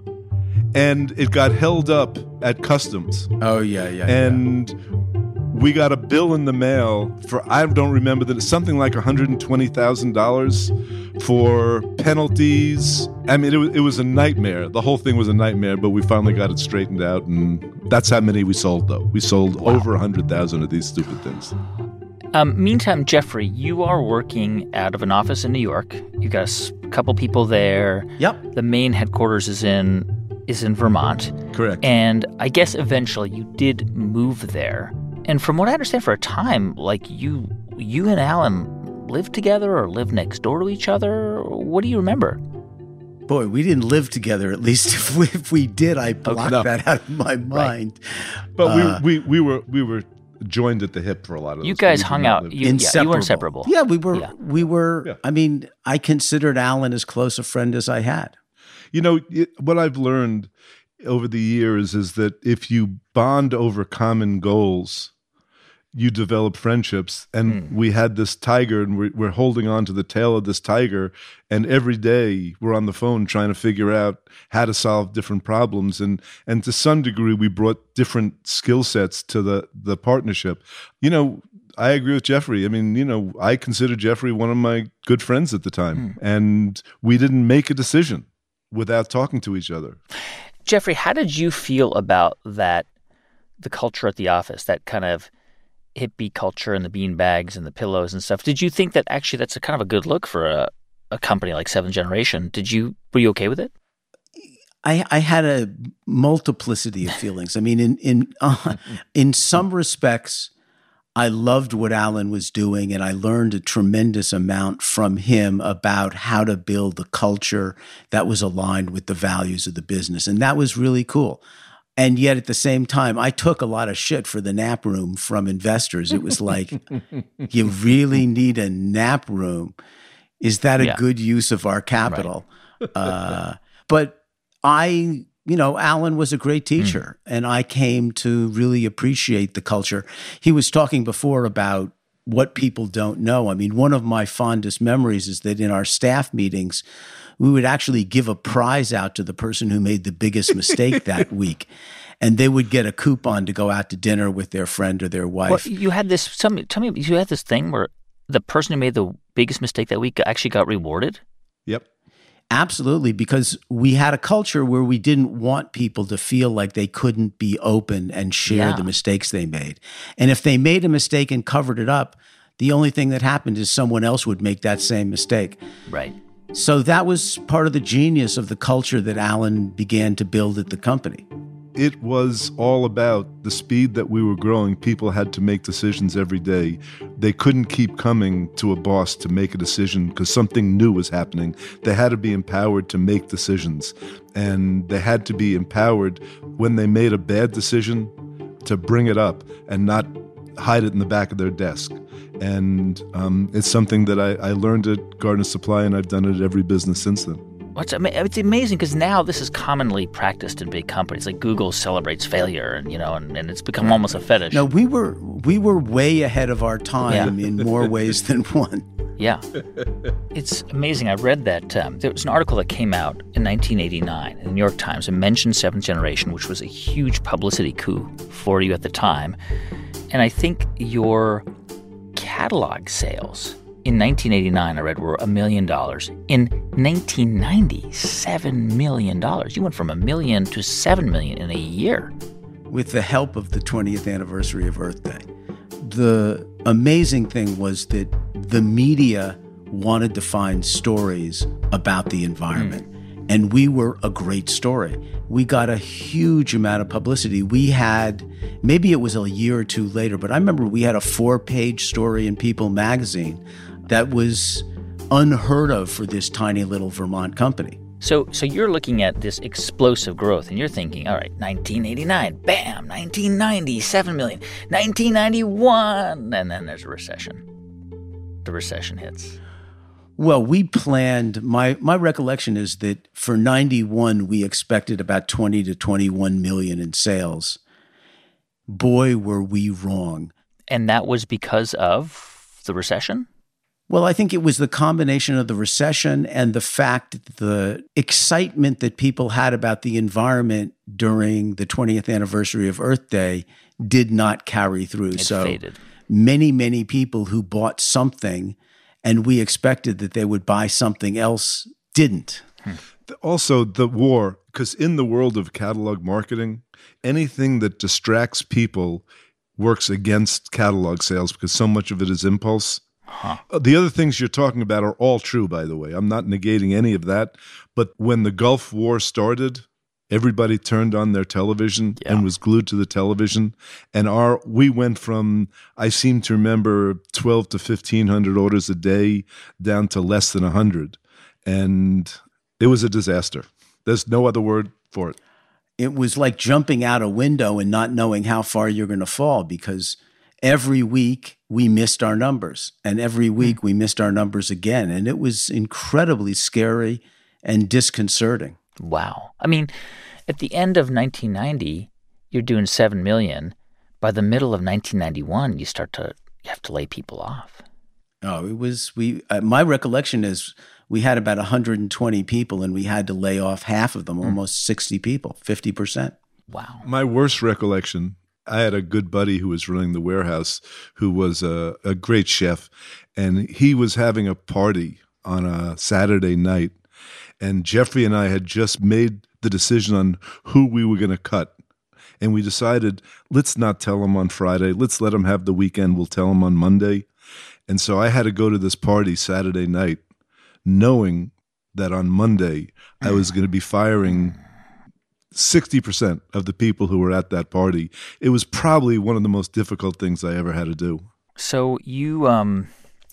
And it got held up at customs. Oh, yeah, yeah. And yeah. we got a bill in the mail for, I don't remember, that it's something like one hundred twenty thousand dollars for penalties. I mean, it was, it was a nightmare. The whole thing was a nightmare, but we finally got it straightened out. And that's how many we sold, though. We sold wow. over one hundred thousand of these stupid things. Um, meantime, Jeffrey, you are working out of an office in New York. You got a s- couple people there. Yep. The main headquarters is in is in Vermont. Correct. And I guess eventually you did move there. And from what I understand, for a time, like you, you and Alan lived together or lived next door to each other. What do you remember? Boy, we didn't live together. At least if we, if we did, I blocked no. that out of my mind. Right. But uh, we, we we were we were joined at the hip for a lot of. You those guys we hung out. You, yeah, you were inseparable. Yeah, we were. Yeah. We were. Yeah. I mean, I considered Alan as close a friend as I had. You know, what I've learned over the years is that if you bond over common goals, you develop friendships. And mm. we had this tiger, and we're, we're holding on to the tail of this tiger. And every day we're on the phone trying to figure out how to solve different problems. And and to some degree, we brought different skill sets to the, the partnership. You know, I agree with Jeffrey. I mean, you know, I consider Jeffrey one of my good friends at the time. Mm. And we didn't make a decision without talking to each other. Jeffrey, how did you feel about that, the culture at the office, that kind of hippie culture and the bean bags and the pillows and stuff? Did you think that actually that's a kind of a good look for a, a company like Seventh Generation? Did you, were you okay with it? I, I had a multiplicity of feelings. I mean, in in uh, in some respects, I loved what Alan was doing, and I learned a tremendous amount from him about how to build the culture that was aligned with the values of the business, and that was really cool. And yet, at the same time, I took a lot of shit for the nap room from investors. It was like, you really need a nap room? Is that a Yeah. good use of our capital? Right. uh, but I, you know, Alan was a great teacher, mm. and I came to really appreciate the culture. He was talking before about what people don't know. I mean, one of my fondest memories is that in our staff meetings, we would actually give a prize out to the person who made the biggest mistake that week. And they would get a coupon to go out to dinner with their friend or their wife. Well, you had this, tell me, tell me, you had this thing where the person who made the biggest mistake that week actually got rewarded? Yep. Absolutely, because we had a culture where we didn't want people to feel like they couldn't be open and share Yeah. the mistakes they made. And if they made a mistake and covered it up, the only thing that happened is someone else would make that same mistake. Right. So that was part of the genius of the culture that Alan began to build at the company. It was all about the speed that we were growing. People had to make decisions every day. They couldn't keep coming to a boss to make a decision because something new was happening. They had to be empowered to make decisions. And they had to be empowered when they made a bad decision to bring it up and not hide it in the back of their desk. And um, it's something that I, I learned at Gardner Supply, and I've done it at every business since then. It's, ama- it's amazing because now this is commonly practiced in big companies. Like Google celebrates failure, and you know, and, and it's become almost a fetish. No, we were we were way ahead of our time Yeah. in more ways than one. Yeah. It's amazing. I read that um, there was an article that came out in nineteen eighty-nine in the New York Times and mentioned Seventh Generation, which was a huge publicity coup for you at the time. And I think your catalog sales in nineteen eighty-nine, I read, were a million dollars. In nineteen ninety, seven million dollars. You went from a million to seven million in a year. With the help of the twentieth anniversary of Earth Day. The amazing thing was that the media wanted to find stories about the environment. Mm. And we were a great story. We got a huge amount of publicity. We had, maybe it was a year or two later, but I remember we had a four-page story in People magazine that was unheard of for this tiny little Vermont company. So so you're looking at this explosive growth, and you're thinking, all right, nineteen eighty-nine, bam, nineteen ninety, seven million, nineteen ninety-one, and then there's a recession. The recession hits. Well, we planned, my, my recollection is that for ninety-one, we expected about twenty to twenty-one million in sales. Boy, were we wrong. And that was because of the recession? Well, I think it was the combination of the recession and the fact that the excitement that people had about the environment during the twentieth anniversary of Earth Day did not carry through. It so faded. Many, many people who bought something and we expected that they would buy something else didn't. Hmm. Also, the war, because in the world of catalog marketing, anything that distracts people works against catalog sales because so much of it is impulse. Huh. The other things you're talking about are all true, by the way. I'm not negating any of that. But when the Gulf War started, everybody turned on their television yeah. and was glued to the television. And our we went from, I seem to remember, twelve to fifteen hundred orders a day down to less than one hundred. And it was a disaster. There's no other word for it. It was like jumping out a window and not knowing how far you're going to fall, because every week we missed our numbers, and every week we missed our numbers again. And it was incredibly scary and disconcerting. Wow. I mean, at the end of nineteen ninety, you're doing seven million. By the middle of nineteen ninety-one, you start to, you have to lay people off. Oh, it was, we, uh, my recollection is we had about one hundred twenty people and we had to lay off half of them, mm. almost sixty people, fifty percent. Wow. My worst recollection, I had a good buddy who was running the warehouse who was a, a great chef, and he was having a party on a Saturday night. And Jeffrey and I had just made the decision on who we were going to cut. And we decided, let's not tell them on Friday. Let's let them have the weekend. We'll tell them on Monday. And so I had to go to this party Saturday night, knowing that on Monday I was going to be firing sixty percent of the people who were at that party. It was probably one of the most difficult things I ever had to do. So you, um,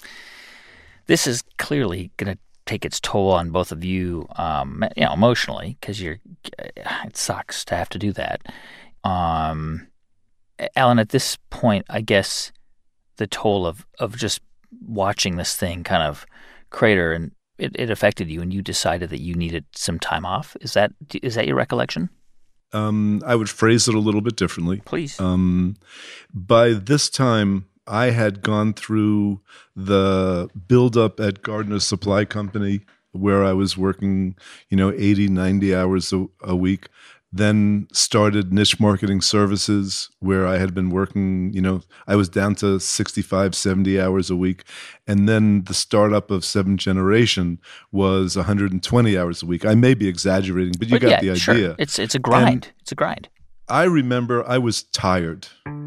this is clearly going to take its toll on both of you, um, you know, emotionally, because you're. It sucks to have to do that. Um, Alan, at this point, I guess the toll of of just watching this thing kind of crater, and it, it affected you, and you decided that you needed some time off. Is that is that your recollection? Um, I would phrase it a little bit differently. Please. Um, by this time, I had gone through the buildup at Gardner's Supply Company, where I was working, you know, eighty, ninety hours a, a week. Then started Niche Marketing Services, where I had been working, you know, I was down to sixty-five, seventy hours a week. And then the startup of Seventh Generation was one hundred twenty hours a week. I may be exaggerating, but you but got yeah, the idea. Sure. It's it's a grind. And it's a grind. I remember I was tired.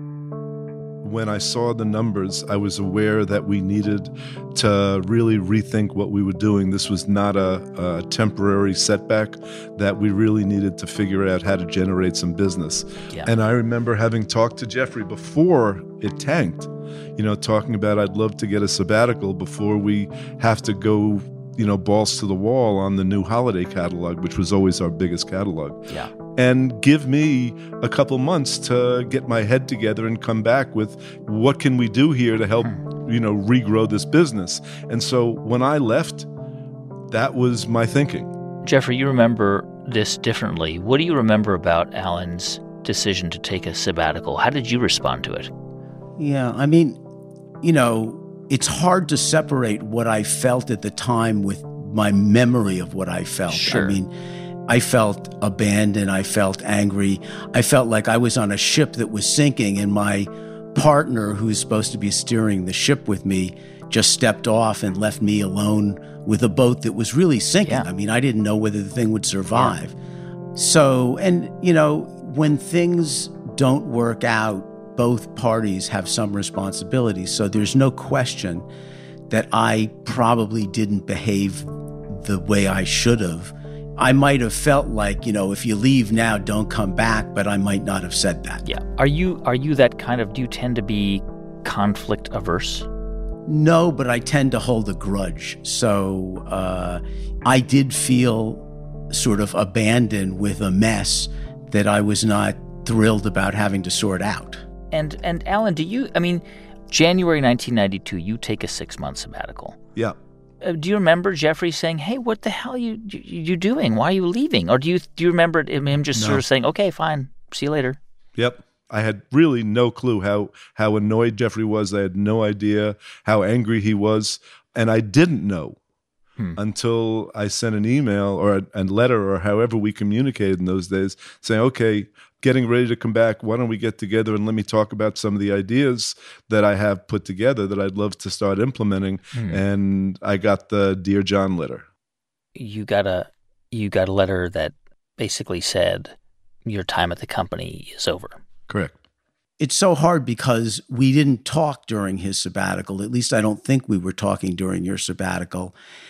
When I saw the numbers, I was aware that we needed to really rethink what we were doing. This was not a, a temporary setback, that we really needed to figure out how to generate some business. Yeah. And I remember having talked to Jeffrey before it tanked, you know, talking about I'd love to get a sabbatical before we have to go, you know, balls to the wall on the new holiday catalog, which was always our biggest catalog. Yeah. And give me a couple months to get my head together and come back with what can we do here to help, hmm. you know, regrow this business. And so when I left, that was my thinking. Jeffrey, you remember this differently. What do you remember about Alan's decision to take a sabbatical? How did you respond to it? Yeah, I mean, you know, it's hard to separate what I felt at the time with my memory of what I felt. Sure. I mean, I felt abandoned. I felt angry. I felt like I was on a ship that was sinking, and my partner, who's supposed to be steering the ship with me, just stepped off and left me alone with a boat that was really sinking. Yeah. I mean, I didn't know whether the thing would survive. Yeah. So, and, you know, when things don't work out, both parties have some responsibility. So there's no question that I probably didn't behave the way I should have. I might have felt like, you know, if you leave now, don't come back, but I might not have said that. Yeah. Are you are you that kind of, do you tend to be conflict averse? No, but I tend to hold a grudge. So uh, I did feel sort of abandoned with a mess that I was not thrilled about having to sort out. And and Alan, do you, I mean, January nineteen ninety-two, you take a six-month sabbatical. Yeah. Uh, do you remember Jeffrey saying, "Hey, what the hell are you you, you doing? Why are you leaving?" Or do you do you remember him just no. sort of saying, "Okay, fine, see you later"? Yep. I had really no clue how how annoyed Jeffrey was. I had no idea how angry he was, and I didn't know hmm. until I sent an email or a, a letter or however we communicated in those days, saying, "Okay, getting ready to come back. Why don't we get together and let me talk about some of the ideas that I have put together that I'd love to start implementing." Hmm. And I got the Dear John letter. You got a you got a letter that basically said your time at the company is over. Correct. It's so hard because we didn't talk during his sabbatical. At least I don't think we were talking during your sabbatical.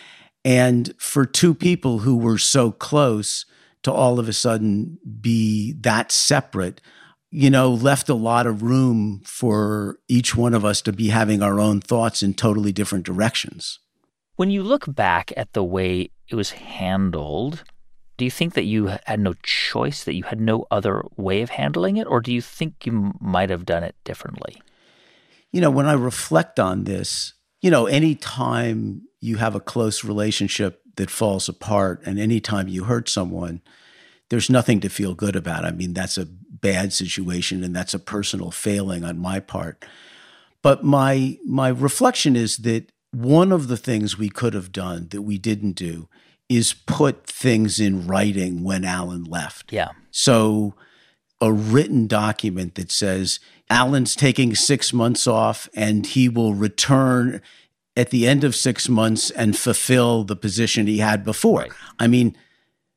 And for two people who were so close to all of a sudden be that separate, you know, left a lot of room for each one of us to be having our own thoughts in totally different directions. When you look back at the way it was handled, do you think that you had no choice, that you had no other way of handling it, or do you think you might have done it differently? You know, when I reflect on this, you know, any time you have a close relationship that falls apart and anytime you hurt someone, there's nothing to feel good about. I mean, that's a bad situation and that's a personal failing on my part. But my my reflection is that one of the things we could have done that we didn't do is put things in writing when Alan left. Yeah. So a written document that says Alan's taking six months off and he will return at the end of six months and fulfill the position he had before. Right. I mean,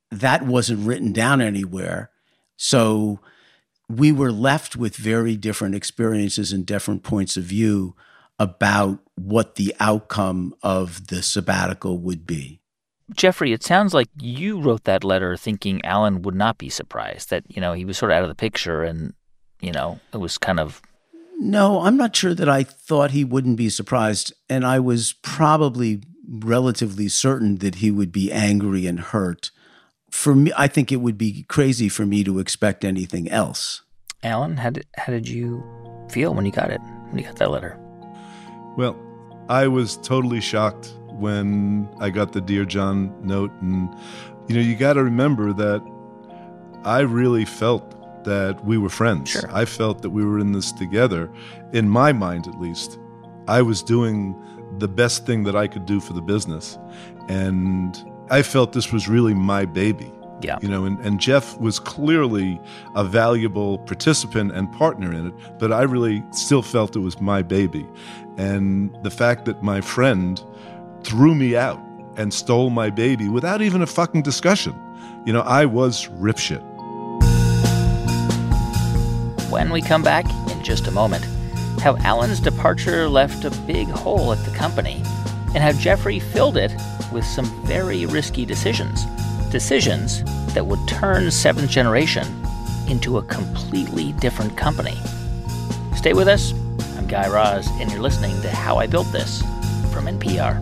that wasn't written down anywhere. So we were left with very different experiences and different points of view about what the outcome of the sabbatical would be. Jeffrey, it sounds like you wrote that letter thinking Alan would not be surprised, that, you know, he was sort of out of the picture and, you know, it was kind of... No, I'm not sure that I thought he wouldn't be surprised. And I was probably relatively certain that he would be angry and hurt. For me, I think it would be crazy for me to expect anything else. Alan, how did, how did you feel when you got it, when you got that letter? Well, I was totally shocked when I got the Dear John note. And, you know, you got to remember that I really felt that we were friends. Sure. I felt that we were in this together. In my mind, at least, I was doing the best thing that I could do for the business. And I felt this was really my baby. Yeah. You know, and, and Jeff was clearly a valuable participant and partner in it, but I really still felt it was my baby. And the fact that my friend threw me out and stole my baby without even a fucking discussion, you know, I was ripshit. When we come back in just a moment, how Alan's departure left a big hole at the company and how Jeffrey filled it with some very risky decisions. Decisions that would turn Seventh Generation into a completely different company. Stay with us. I'm Guy Raz, and you're listening to How I Built This from N P R.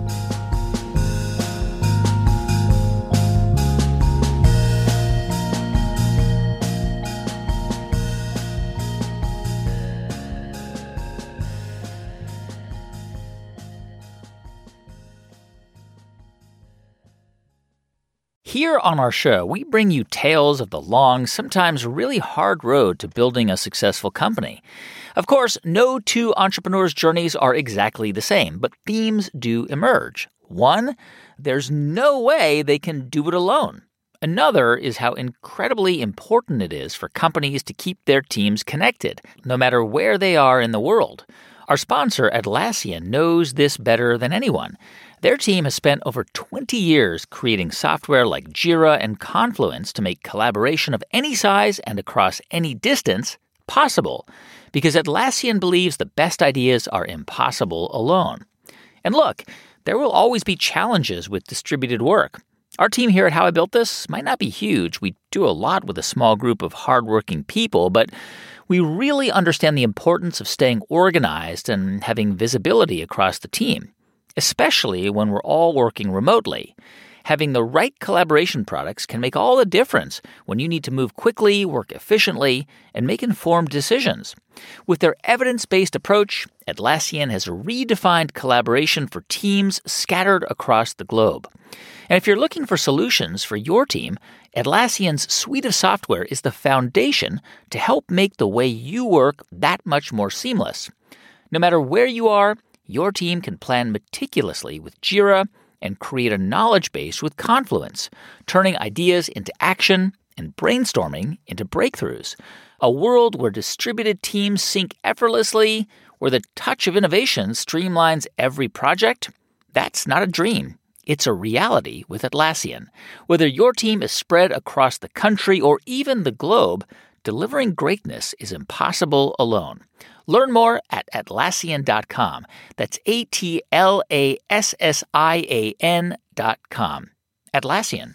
Here on our show, we bring you tales of the long, sometimes really hard road to building a successful company. Of course, no two entrepreneurs' journeys are exactly the same, but themes do emerge. One, there's no way they can do it alone. Another is how incredibly important it is for companies to keep their teams connected, no matter where they are in the world. Our sponsor, Atlassian, knows this better than anyone. Their team has spent over twenty years creating software like Jira and Confluence to make collaboration of any size and across any distance possible, because Atlassian believes the best ideas are impossible alone. And look, there will always be challenges with distributed work. Our team here at How I Built This might not be huge. We do a lot with a small group of hardworking people, but we really understand the importance of staying organized and having visibility across the team, especially when we're all working remotely. Having the right collaboration products can make all the difference when you need to move quickly, work efficiently, and make informed decisions. With their evidence-based approach, Atlassian has redefined collaboration for teams scattered across the globe. And if you're looking for solutions for your team, Atlassian's suite of software is the foundation to help make the way you work that much more seamless. No matter where you are, your team can plan meticulously with Jira and create a knowledge base with Confluence, turning ideas into action and brainstorming into breakthroughs. A world where distributed teams sync effortlessly, where the touch of innovation streamlines every project. That's not a dream. It's a reality with Atlassian. Whether your team is spread across the country or even the globe, delivering greatness is impossible alone. Learn more at Atlassian dot com. That's A T L A S S I A N dot com. Atlassian.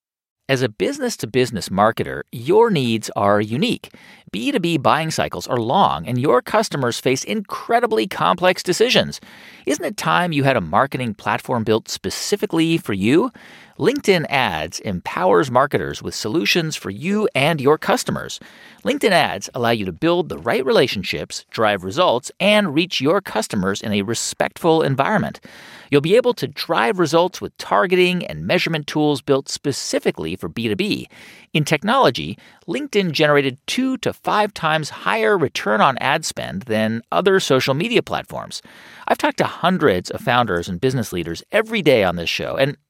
As a business-to-business marketer, your needs are unique. B two B buying cycles are long, and your customers face incredibly complex decisions. Isn't it time you had a marketing platform built specifically for you? LinkedIn Ads empowers marketers with solutions for you and your customers. LinkedIn Ads allow you to build the right relationships, drive results, and reach your customers in a respectful environment. You'll be able to drive results with targeting and measurement tools built specifically for B two B. In technology, LinkedIn generated two to five times higher return on ad spend than other social media platforms. I've talked to hundreds of founders and business leaders every day on this show, and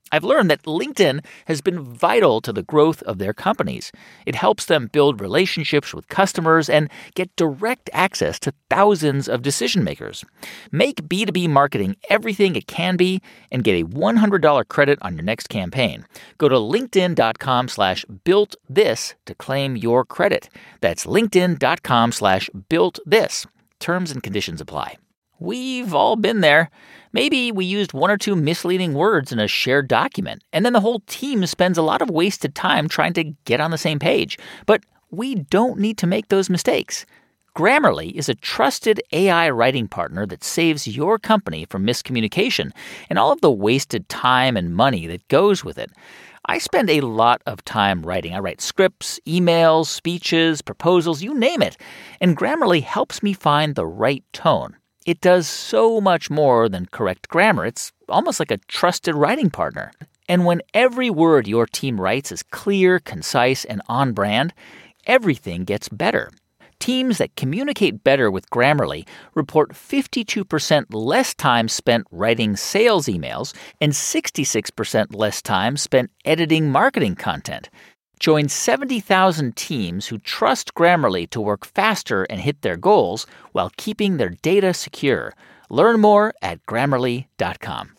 I've learned that LinkedIn has been vital to the growth of their companies. It helps them build relationships with customers and get direct access to thousands of decision makers. Make B two B marketing everything it can be and get a one hundred dollars credit on your next campaign. Go to linkedin.com slash built this to claim your credit. That's linkedin.com slash built this. Terms and conditions apply. We've all been there. Maybe we used one or two misleading words in a shared document, and then the whole team spends a lot of wasted time trying to get on the same page. But we don't need to make those mistakes. Grammarly is a trusted A I writing partner that saves your company from miscommunication and all of the wasted time and money that goes with it. I spend a lot of time writing. I write scripts, emails, speeches, proposals, you name it. And Grammarly helps me find the right tone. It does so much more than correct grammar. It's almost like a trusted writing partner. And when every word your team writes is clear, concise, and on brand, everything gets better. Teams that communicate better with Grammarly report fifty-two percent less time spent writing sales emails and sixty-six percent less time spent editing marketing content. Join seventy thousand teams who trust Grammarly to work faster and hit their goals while keeping their data secure. Learn more at grammarly dot com.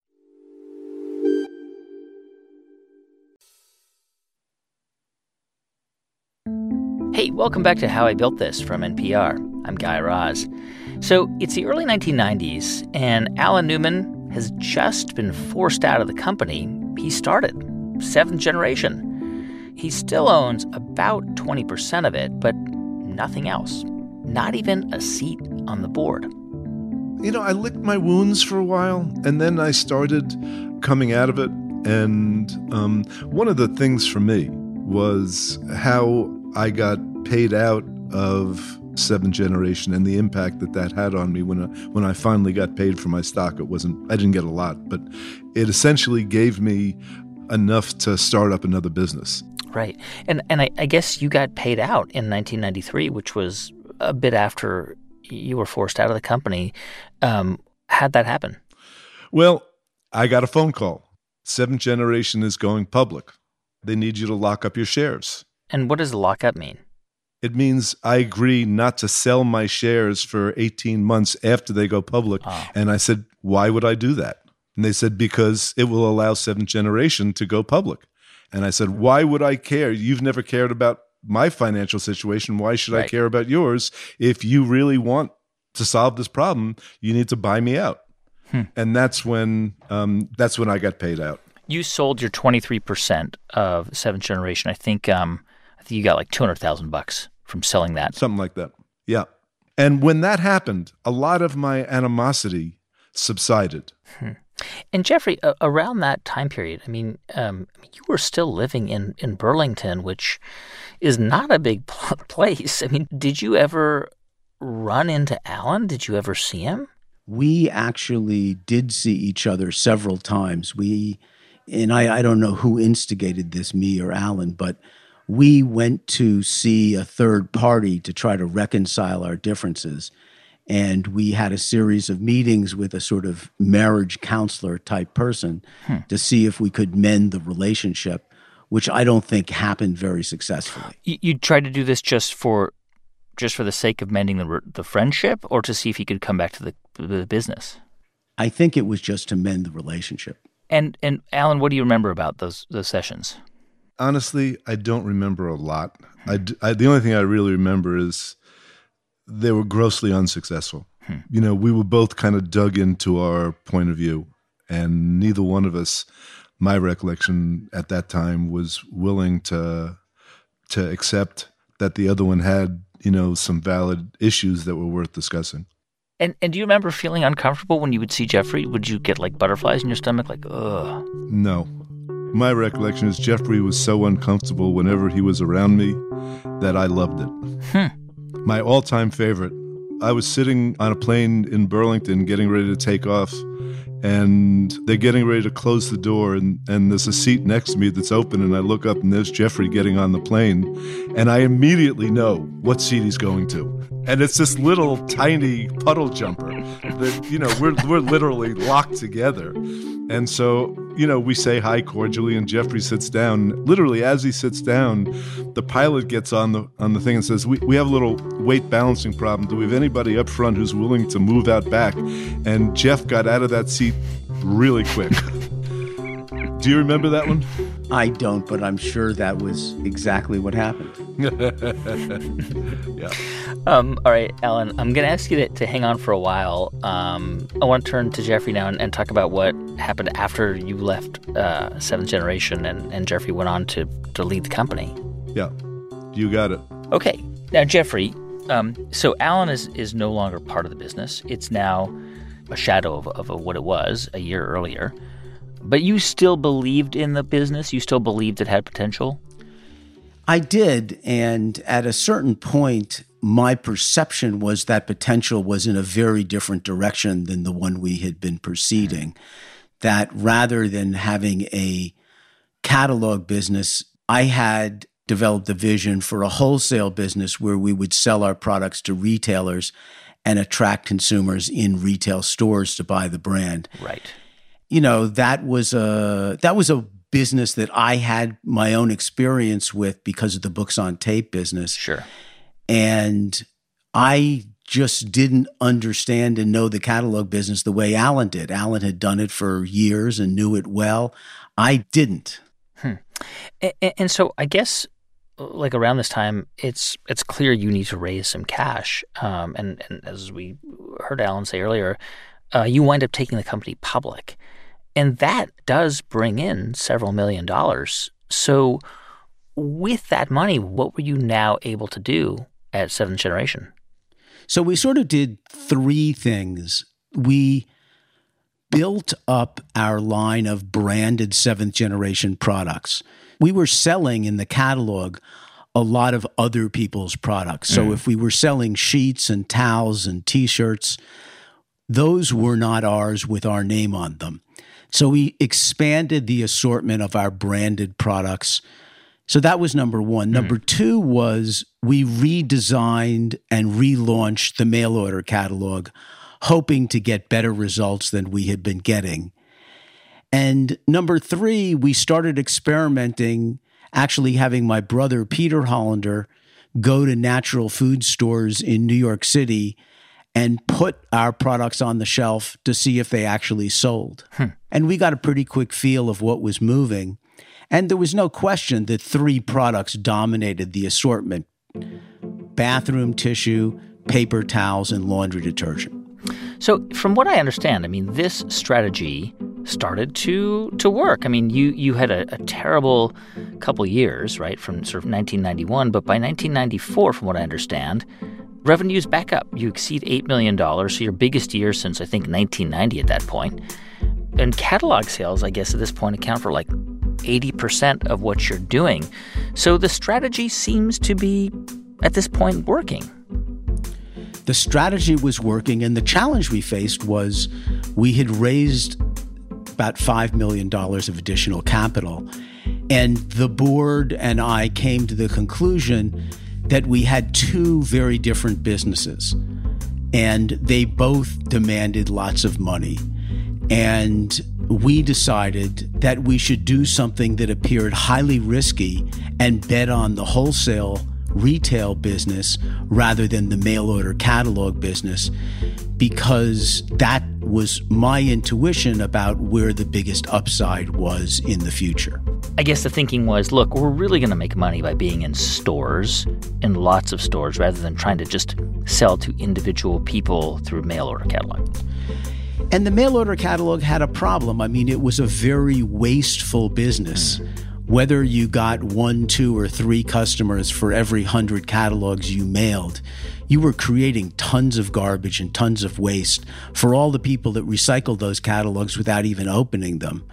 Hey, welcome back to How I Built This from N P R. I'm Guy Raz. So it's the early nineteen nineties, and Alan Newman has just been forced out of the company he started, seventh generation. He still owns about twenty percent of it, but nothing else. Not even a seat on the board. You know, I licked my wounds for a while, and then I started coming out of it. And um, one of the things for me was how I got paid out of seventh generation and the impact that that had on me when I, when I finally got paid for my stock. It wasn't, I didn't get a lot, but it essentially gave me enough to start up another business. Right. And and I, I guess you got paid out in nineteen ninety-three, which was a bit after you were forced out of the company. Um, how'd that happen? Well, I got a phone call. Seventh Generation is going public. They need you to lock up your shares. And what does lockup mean? It means I agree not to sell my shares for eighteen months after they go public. Oh. And I said, why would I do that? And they said, because it will allow Seventh Generation to go public. And I said, why would I care? You've never cared about my financial situation. Why should right. I care about yours? If you really want to solve this problem, you need to buy me out. Hmm. And that's when um, that's when I got paid out. You sold your twenty-three percent of Seventh Generation. I think um, I think you got like two hundred thousand bucks from selling that. Something like that. Yeah. And when that happened, a lot of my animosity subsided. Hmm. And Jeffrey, uh, around that time period, I mean, um, you were still living in, in Burlington, which is not a big pl- place. I mean, did you ever run into Alan? Did you ever see him? We actually did see each other several times. We, and I, I don't know who instigated this, me or Alan, but we went to see a third party to try to reconcile our differences. And we had a series of meetings with a sort of marriage counselor type person hmm. to see if we could mend the relationship, which I don't think happened very successfully. You, you tried to do this just for just for the sake of mending the the friendship, or to see if he could come back to the, the business? I think it was just to mend the relationship. And and Alan, what do you remember about those those sessions? Honestly, I don't remember a lot. I, I, the only thing I really remember is they were grossly unsuccessful. Hmm. You know, we were both kind of dug into our point of view, and neither one of us, my recollection at that time, was willing to to accept that the other one had, you know, some valid issues that were worth discussing. And and do you remember feeling uncomfortable when you would see Jeffrey? Would you get like butterflies in your stomach, like, ugh? No. My recollection is Jeffrey was so uncomfortable whenever he was around me that I loved it. Hmm. My all-time favorite. I was sitting on a plane in Burlington getting ready to take off, and they're getting ready to close the door, and, and there's a seat next to me that's open, and I look up, and there's Jeffrey getting on the plane, and I immediately know what seat he's going to. And it's this little tiny puddle jumper that, you know, we're we're literally locked together. And so you know, we say hi cordially, and Jeffrey sits down. Literally, as he sits down, the pilot gets on the on the thing and says, we, we have a little weight balancing problem. Do we have anybody up front who's willing to move out back? And Jeff got out of that seat really quick. Do you remember that one? I don't, but I'm sure that was exactly what happened. Yeah. Um, all right, Alan, I'm going to ask you to, to hang on for a while. Um, I want to turn to Jeffrey now and, and talk about what happened after you left uh, Seventh Generation and, and Jeffrey went on to, to lead the company. Yeah, you got it. Okay. Now, Jeffrey, um, so Alan is, is no longer part of the business. It's now a shadow of, of what it was a year earlier. But you still believed in the business? You still believed it had potential? I did. And at a certain point, my perception was that potential was in a very different direction than the one we had been proceeding. That rather than having a catalog business, I had developed a vision for a wholesale business where we would sell our products to retailers and attract consumers in retail stores to buy the brand. Right. You know, that was a that was a business that I had my own experience with because of the books on tape business. Sure. And I just didn't understand and know the catalog business the way Alan did. Alan had done it for years and knew it well. I didn't. Hmm. And, and so I guess like around this time, it's it's clear you need to raise some cash. Um, and, and as we heard Alan say earlier, uh, you wind up taking the company public. And that does bring in several million dollars. So with that money, what were you now able to do at Seventh Generation? So we sort of did three things. We built up our line of branded Seventh Generation products. We were selling in the catalog a lot of other people's products. So mm. if we were selling sheets and towels and T-shirts, those were not ours with our name on them. So we expanded the assortment of our branded products. So that was number one. Mm. Number two was we redesigned and relaunched the mail order catalog, hoping to get better results than we had been getting. And number three, we started experimenting, actually having my brother, Peter Hollander, go to natural food stores in New York City and put our products on the shelf to see if they actually sold. Hmm. And we got a pretty quick feel of what was moving. And there was no question that three products dominated the assortment: bathroom tissue, paper towels, and laundry detergent. So from what I understand, I mean, this strategy started to to work. I mean, you you had a, a terrible couple years, right, from sort of nineteen ninety-one. But by nineteen ninety-four, from what I understand, revenue's back up. You exceed eight million dollars, so your biggest year since, I think, nineteen ninety at that point. And catalog sales, I guess, at this point account for like eighty percent of what you're doing. So the strategy seems to be, at this point, working. The strategy was working, and the challenge we faced was we had raised about five million dollars of additional capital, and the board and I came to the conclusion that we had two very different businesses, and they both demanded lots of money. And we decided that we should do something that appeared highly risky and bet on the wholesale retail business rather than the mail order catalog business, because that was my intuition about where the biggest upside was in the future. I guess the thinking was, look, we're really going to make money by being in stores, in lots of stores, rather than trying to just sell to individual people through mail order catalog. And the mail order catalog had a problem. I mean, it was a very wasteful business. Mm. Whether you got one, two, or three customers for every hundred catalogs you mailed, you were creating tons of garbage and tons of waste for all the people that recycled those catalogs without even opening them.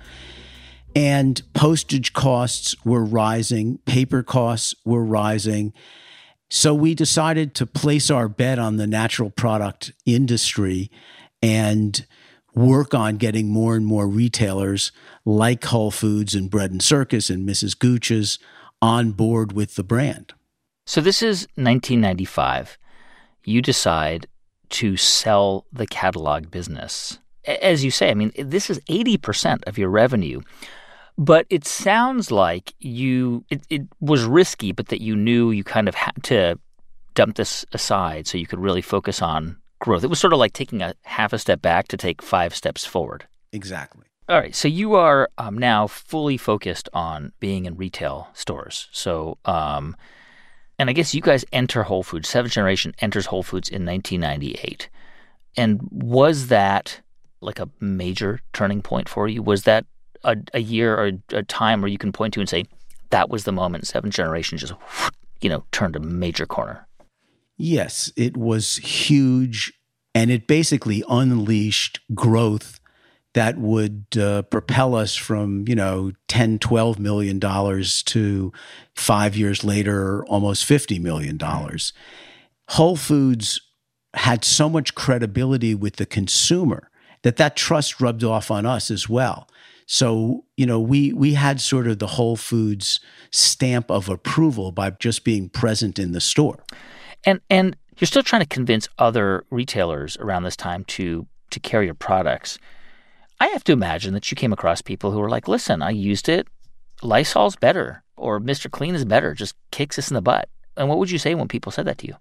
And postage costs were rising, paper costs were rising. So we decided to place our bet on the natural product industry and work on getting more and more retailers like Whole Foods and Bread and Circus and Missus Gooch's on board with the brand. So this is nineteen ninety-five. You decide to sell the catalog business. as you say, I mean, this is eighty percent of your revenue. But it sounds like you it, it was risky, but that you knew you kind of had to dump this aside so you could really focus on growth. It was sort of like taking a half a step back to take five steps forward. Exactly. All right. So you are um, now fully focused on being in retail stores. So, um, and I guess you guys enter Whole Foods. Seventh Generation enters Whole Foods in nineteen ninety-eight. And was that like a major turning point for you? Was that a, a year or a time where you can point to and say, that was the moment Seventh Generation just, you know, turned a major corner? Yes, it was huge, and it basically unleashed growth that would uh, propel us from, you know, ten, twelve million dollars to five years later, almost fifty million dollars. Whole Foods had so much credibility with the consumer that that trust rubbed off on us as well. So, you know, we we had sort of the Whole Foods stamp of approval by just being present in the store. And and you're still trying to convince other retailers around this time to to carry your products. I have to imagine that you came across people who were like, listen, I used it. Lysol's better, or Mister Clean is better, just kicks us in the butt. And what would you say when people said that to you?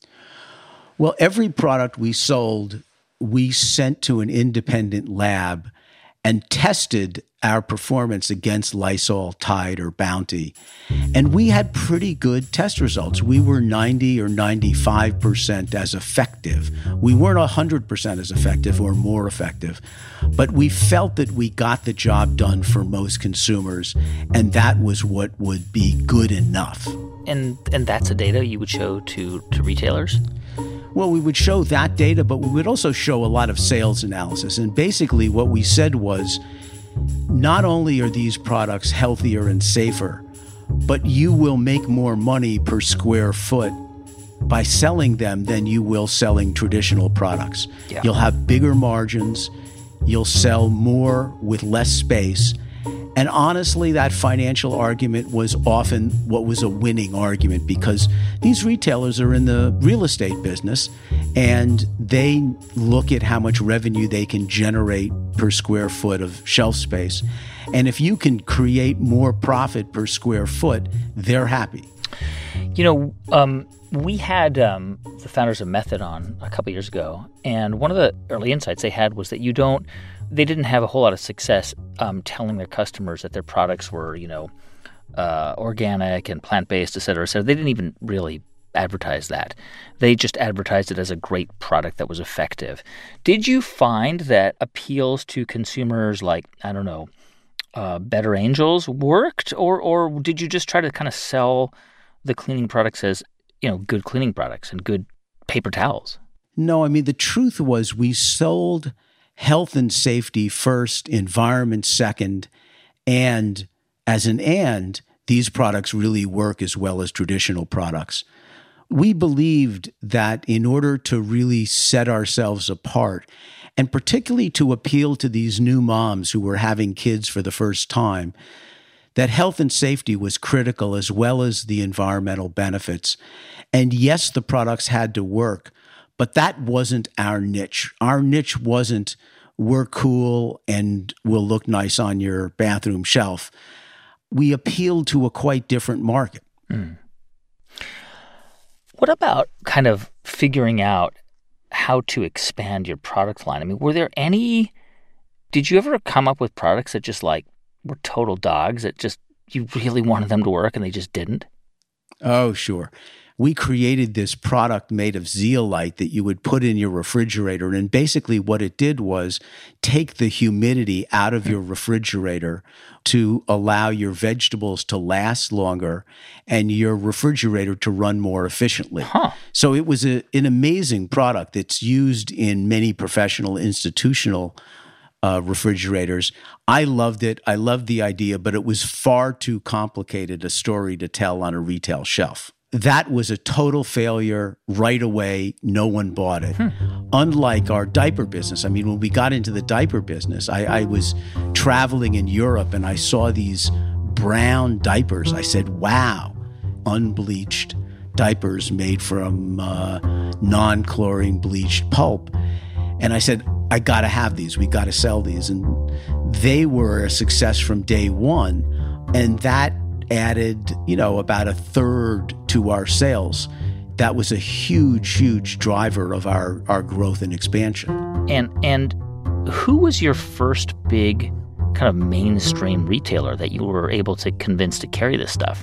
Well, every product we sold, we sent to an independent lab and tested our performance against Lysol, Tide, or Bounty. And we had pretty good test results. We were ninety or ninety-five percent as effective. We weren't one hundred percent as effective or more effective, but we felt that we got the job done for most consumers, and that was what would be good enough. And and that's a data you would show to, to retailers? Well, we would show that data, but we would also show a lot of sales analysis. And basically what we said was, not only are these products healthier and safer, but you will make more money per square foot by selling them than you will selling traditional products. Yeah. You'll have bigger margins. You'll sell more with less space. And honestly, that financial argument was often what was a winning argument, because these retailers are in the real estate business and they look at how much revenue they can generate per square foot of shelf space. And if you can create more profit per square foot, they're happy. You know, um, we had um, the founders of Method on a couple years ago, and one of the early insights they had was that you don't they didn't have a whole lot of success um, telling their customers that their products were, you know, uh, organic and plant-based, et cetera, et cetera. They didn't even really advertise that. They just advertised it as a great product that was effective. Did you find that appeals to consumers like, I don't know, uh, Better Angels worked? Or, or did you just try to kind of sell the cleaning products as, you know, good cleaning products and good paper towels? No, I mean, the truth was we sold health and safety first, environment second, and as an and, these products really work as well as traditional products. We believed that in order to really set ourselves apart, and particularly to appeal to these new moms who were having kids for the first time, that health and safety was critical as well as the environmental benefits. And yes, the products had to work, but that wasn't our niche. Our niche wasn't, we're cool and will look nice on your bathroom shelf. We appealed to a quite different market. Mm. What about kind of figuring out how to expand your product line? I mean, were there any, did you ever come up with products that just like were total dogs, that just, you really wanted them to work and they just didn't? Oh, sure. We created this product made of zeolite that you would put in your refrigerator. And basically what it did was take the humidity out of your refrigerator to allow your vegetables to last longer and your refrigerator to run more efficiently. Huh. So it was a, an amazing product that's used in many professional institutional uh, refrigerators. I loved it. I loved the idea, but it was far too complicated a story to tell on a retail shelf. That was a total failure right away. No one bought it. Hmm. Unlike our diaper business. I mean, when we got into the diaper business, I, I was traveling in Europe and I saw these brown diapers. I said, wow, unbleached diapers made from uh, non-chlorine bleached pulp. And I said, I got to have these. We got to sell these. And they were a success from day one. And that added, you know, about a third to our sales. That was a huge, huge driver of our, our growth and expansion. And and who was your first big kind of mainstream retailer that you were able to convince to carry this stuff?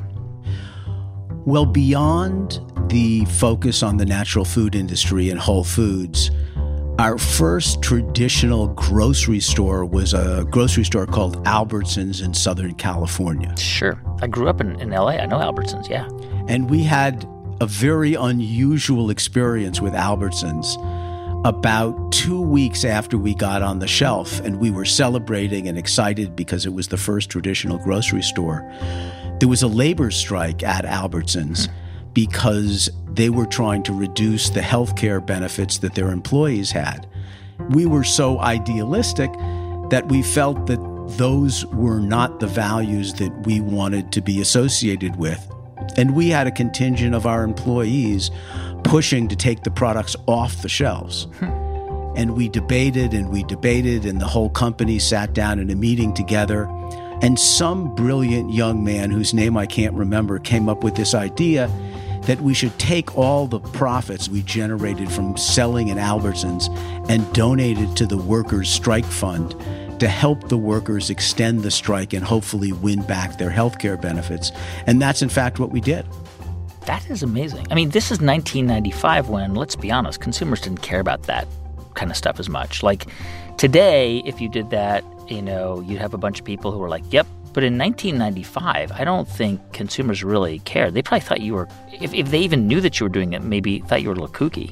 Well, beyond the focus on the natural food industry and Whole Foods, our first traditional grocery store was a grocery store called Albertsons in Southern California. Sure. I grew up in, in L A. I know Albertsons, yeah. And we had a very unusual experience with Albertsons about two weeks after we got on the shelf, and we were celebrating and excited because it was the first traditional grocery store. There was a labor strike at Albertsons mm-hmm. because they were trying to reduce the healthcare benefits that their employees had. We were so idealistic that we felt that those were not the values that we wanted to be associated with. And we had a contingent of our employees pushing to take the products off the shelves. Hmm. And we debated and we debated, and the whole company sat down in a meeting together. And some brilliant young man whose name I can't remember came up with this idea that we should take all the profits we generated from selling in Albertsons and donate it to the workers' strike fund to help the workers extend the strike and hopefully win back their health care benefits. And that's, in fact, what we did. That is amazing. I mean, this is nineteen ninety-five when, let's be honest, consumers didn't care about that kind of stuff as much. Like today, if you did that, you know, you'd have a bunch of people who were like, yep. But in nineteen ninety-five, I don't think consumers really cared. They probably thought you were, if, if they even knew that you were doing it, maybe thought you were a little kooky.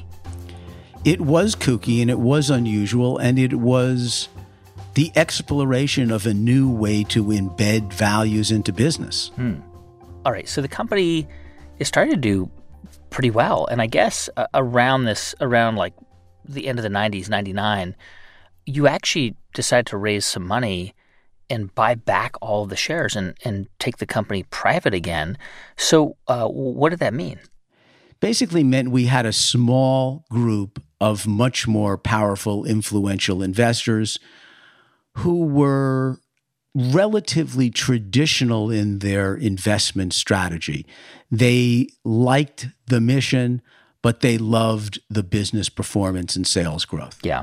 It was kooky and it was unusual, and it was the exploration of a new way to embed values into business. Hmm. All right, so the company is starting to do pretty well. And I guess uh, around this, around like the end of the nineties, ninety-nine, you actually decided to raise some money and buy back all of the shares and, and take the company private again. So uh, what did that mean? Basically meant we had a small group of much more powerful, influential investors who were relatively traditional in their investment strategy. They liked the mission, but they loved the business performance and sales growth. Yeah.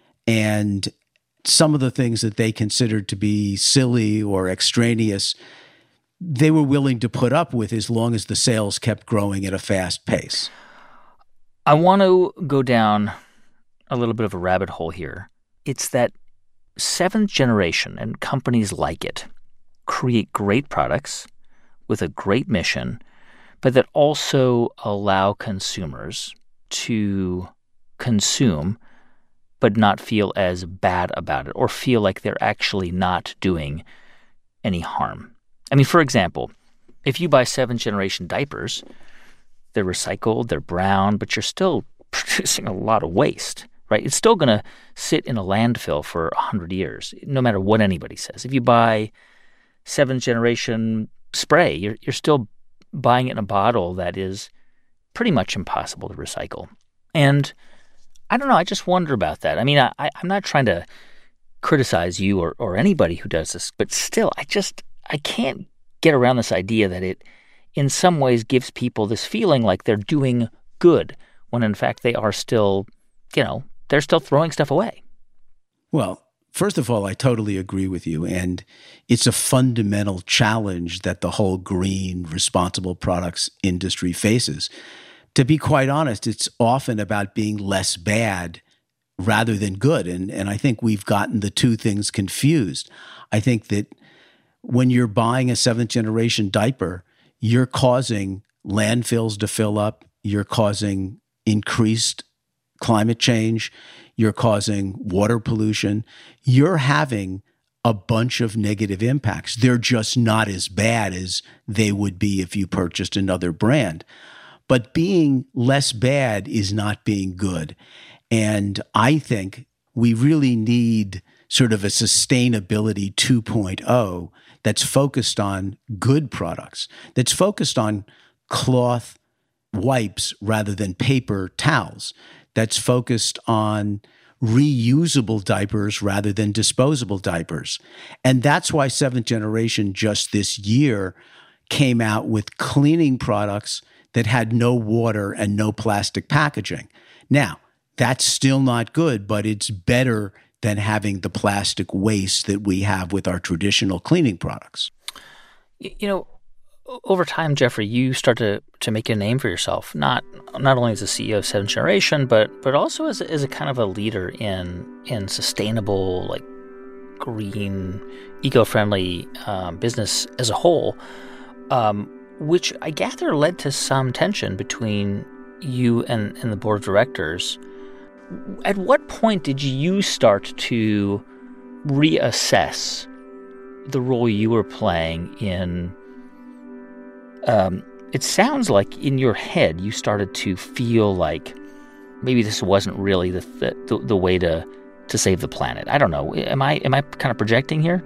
And some of the things that they considered to be silly or extraneous, they were willing to put up with as long as the sales kept growing at a fast pace. I want to go down a little bit of a rabbit hole here. It's that seventh generation and companies like it create great products with a great mission, but that also allow consumers to consume but not feel as bad about it or feel like they're actually not doing any harm. I mean, for example, if you buy seventh generation diapers, they're recycled, they're brown, but you're still producing a lot of waste, right? It's still going to sit in a landfill for one hundred years, no matter what anybody says. If you buy seventh generation spray, you're, you're still buying it in a bottle that is pretty much impossible to recycle. And I don't know, I just wonder about that. I mean, I, I'm not trying to criticize you or, or anybody who does this, but still, I just, I can't get around this idea that it in some ways gives people this feeling like they're doing good when in fact they are still, you know, they're still throwing stuff away. Well, first of all, I totally agree with you. And it's a fundamental challenge that the whole green, responsible products industry faces. To be quite honest, it's often about being less bad rather than good. And, and I think we've gotten the two things confused. I think that when you're buying a seventh generation diaper, you're causing landfills to fill up, you're causing increased climate change, you're causing water pollution, you're having a bunch of negative impacts. They're just not as bad as they would be if you purchased another brand. But being less bad is not being good. And I think we really need sort of a sustainability two point oh that's focused on good products, that's focused on cloth wipes rather than paper towels, that's focused on reusable diapers rather than disposable diapers. And that's why Seventh Generation just this year came out with cleaning products that had no water and no plastic packaging. Now, that's still not good, but it's better than having the plastic waste that we have with our traditional cleaning products. You know, over time, Jeffrey, you start to, to make a name for yourself, not not only as the C E O of Seventh Generation, but but also as a, as a kind of a leader in in sustainable, like green, eco-friendly um, business as a whole, um, which I gather led to some tension between you and, and the board of directors. At what point did you start to reassess the role you were playing in? Um, it sounds like in your head you started to feel like maybe this wasn't really the the, the way to to save the planet. I don't know. Am I am I kind of projecting here?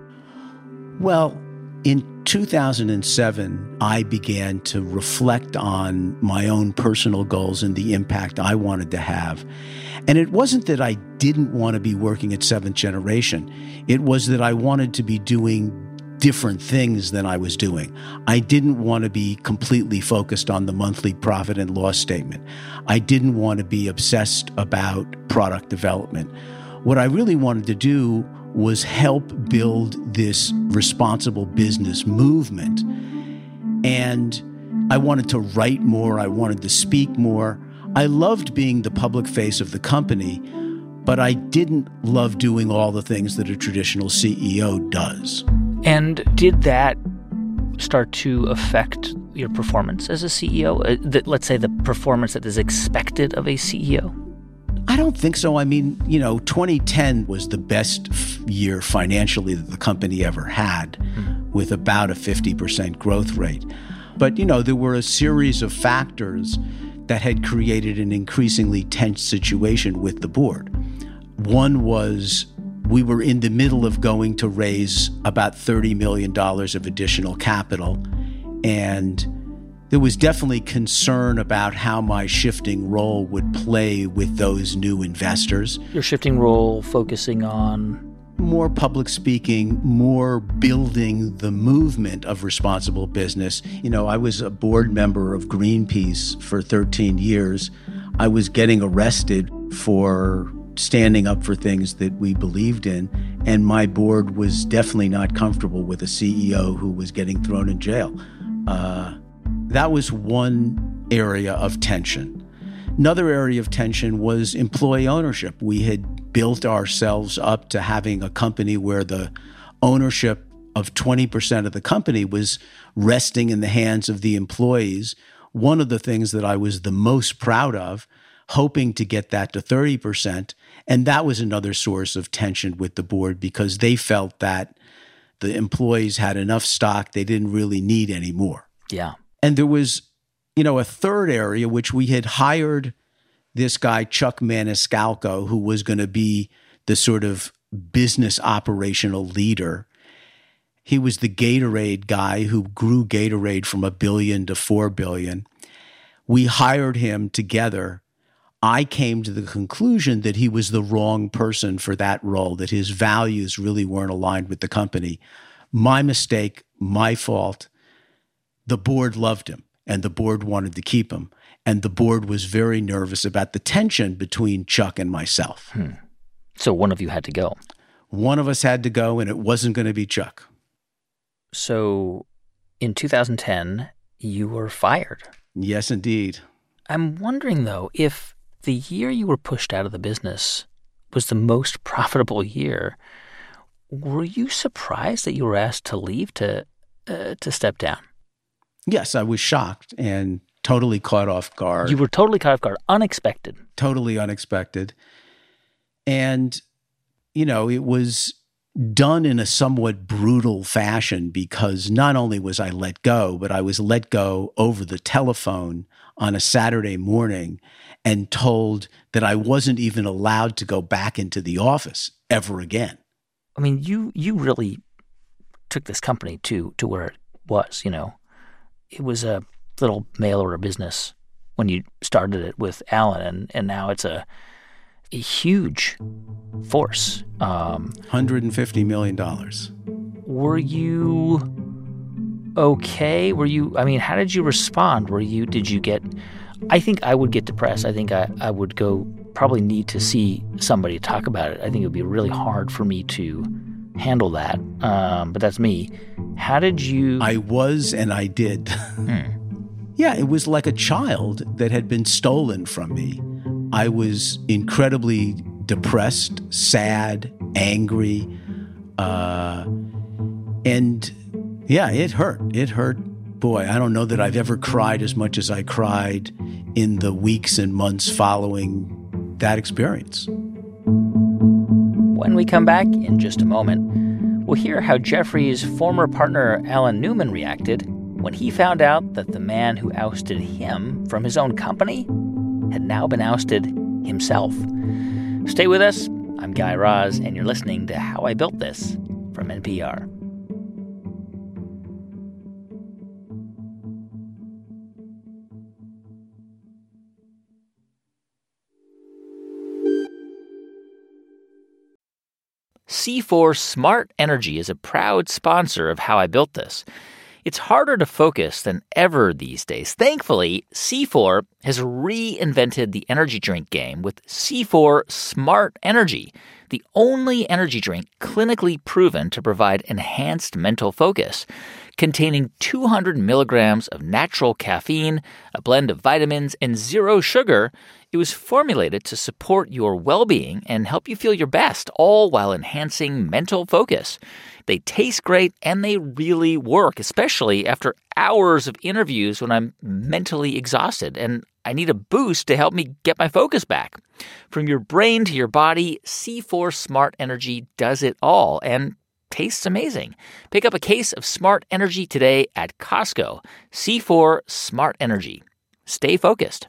Well, in two thousand seven, I began to reflect on my own personal goals and the impact I wanted to have. And it wasn't that I didn't want to be working at Seventh Generation. It was that I wanted to be doing different things than I was doing. I didn't want to be completely focused on the monthly profit and loss statement. I didn't want to be obsessed about product development. What I really wanted to do was help build this responsible business movement. And I wanted to write more. I wanted to speak more. I loved being the public face of the company, but I didn't love doing all the things that a traditional C E O does. And did that start to affect your performance as a C E O? Uh, the, let's say the performance that is expected of a C E O? I don't think so. I mean, you know, twenty ten was the best f- year financially that the company ever had, mm-hmm. with about a fifty percent growth rate. But, you know, there were a series of factors that had created an increasingly tense situation with the board. One was we were in the middle of going to raise about thirty million dollars of additional capital, and there was definitely concern about how my shifting role would play with those new investors. Your shifting role focusing on? More public speaking, more building the movement of responsible business. You know, I was a board member of Greenpeace for thirteen years. I was getting arrested for standing up for things that we believed in, and my board was definitely not comfortable with a C E O who was getting thrown in jail. Uh, that was one area of tension. Another area of tension was employee ownership. We had built ourselves up to having a company where the ownership of twenty percent of the company was resting in the hands of the employees. One of the things that I was the most proud of, hoping to get that to thirty percent. And that was another source of tension with the board because they felt that the employees had enough stock, they didn't really need any more. Yeah. And there was, you know, a third area, which we had hired this guy, Chuck Maniscalco, who was going to be the sort of business operational leader. He was the Gatorade guy who grew Gatorade from a billion to four billion. We hired him together. I came to the conclusion that he was the wrong person for that role, that his values really weren't aligned with the company. My mistake, my fault. The board loved him, and the board wanted to keep him. And the board was very nervous about the tension between Chuck and myself. Hmm. So one of you had to go. One of us had to go, and it wasn't going to be Chuck. So in two thousand ten, you were fired. Yes, indeed. I'm wondering, though, if the year you were pushed out of the business was the most profitable year, were you surprised that you were asked to leave, to uh, to step down? Yes, I was shocked and totally caught off guard. You were totally caught off guard, unexpected. Totally unexpected. And, you know, it was done in a somewhat brutal fashion because not only was I let go, but I was let go over the telephone on a Saturday morning and told that I wasn't even allowed to go back into the office ever again. I mean, you you really took this company to to where it was, you know. It was a little mail order business when you started it with Alan, and, and now it's a a huge force. Um, one hundred fifty million dollars. Were you okay? Were you, I mean, how did you respond? Were you, did you get, I think I would get depressed. I think I, I would go, probably need to see somebody talk about it. I think it would be really hard for me to handle that. Um, but that's me. How did you? I was and I did. Hmm. Yeah, it was like a child that had been stolen from me. I was incredibly depressed, sad, angry, uh, and yeah, it hurt. It hurt. Boy, I don't know that I've ever cried as much as I cried in the weeks and months following that experience. When we come back in just a moment, we'll hear how Jeffrey's former partner Alan Newman reacted when he found out that the man who ousted him from his own company had now been ousted himself. Stay with us. I'm Guy Raz, and you're listening to How I Built This from N P R. C four Smart Energy is a proud sponsor of How I Built This. It's harder to focus than ever these days. Thankfully, C four has reinvented the energy drink game with C four Smart Energy, the only energy drink clinically proven to provide enhanced mental focus. Containing two hundred milligrams of natural caffeine, a blend of vitamins, and zero sugar, it was formulated to support your well-being and help you feel your best, all while enhancing mental focus. They taste great, and they really work, especially after hours of interviews when I'm mentally exhausted and I need a boost to help me get my focus back. From your brain to your body, C four Smart Energy does it all and tastes amazing. Pick up a case of Smart Energy today at Costco. C four Smart Energy. Stay focused.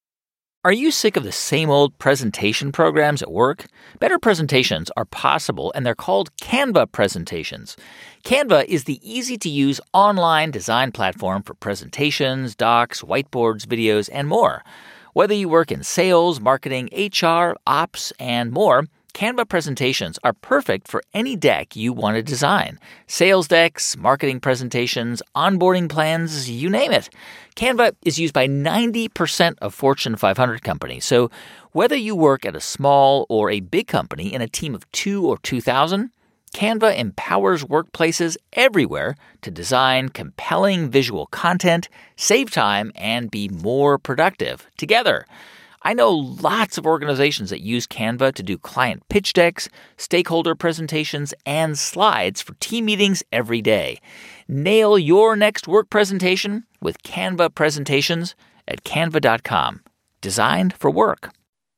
Are you sick of the same old presentation programs at work? Better presentations are possible, and they're called Canva presentations. Canva is the easy-to-use online design platform for presentations, docs, whiteboards, videos, and more. Whether you work in sales, marketing, H R, ops, and more, Canva presentations are perfect for any deck you want to design. Sales decks, marketing presentations, onboarding plans, you name it. Canva is used by ninety percent of Fortune five hundred companies. So whether you work at a small or a big company in a team of two or two thousand, Canva empowers workplaces everywhere to design compelling visual content, save time, and be more productive together. I know lots of organizations that use Canva to do client pitch decks, stakeholder presentations, and slides for team meetings every day. Nail your next work presentation with Canva presentations at canva dot com. Designed for work.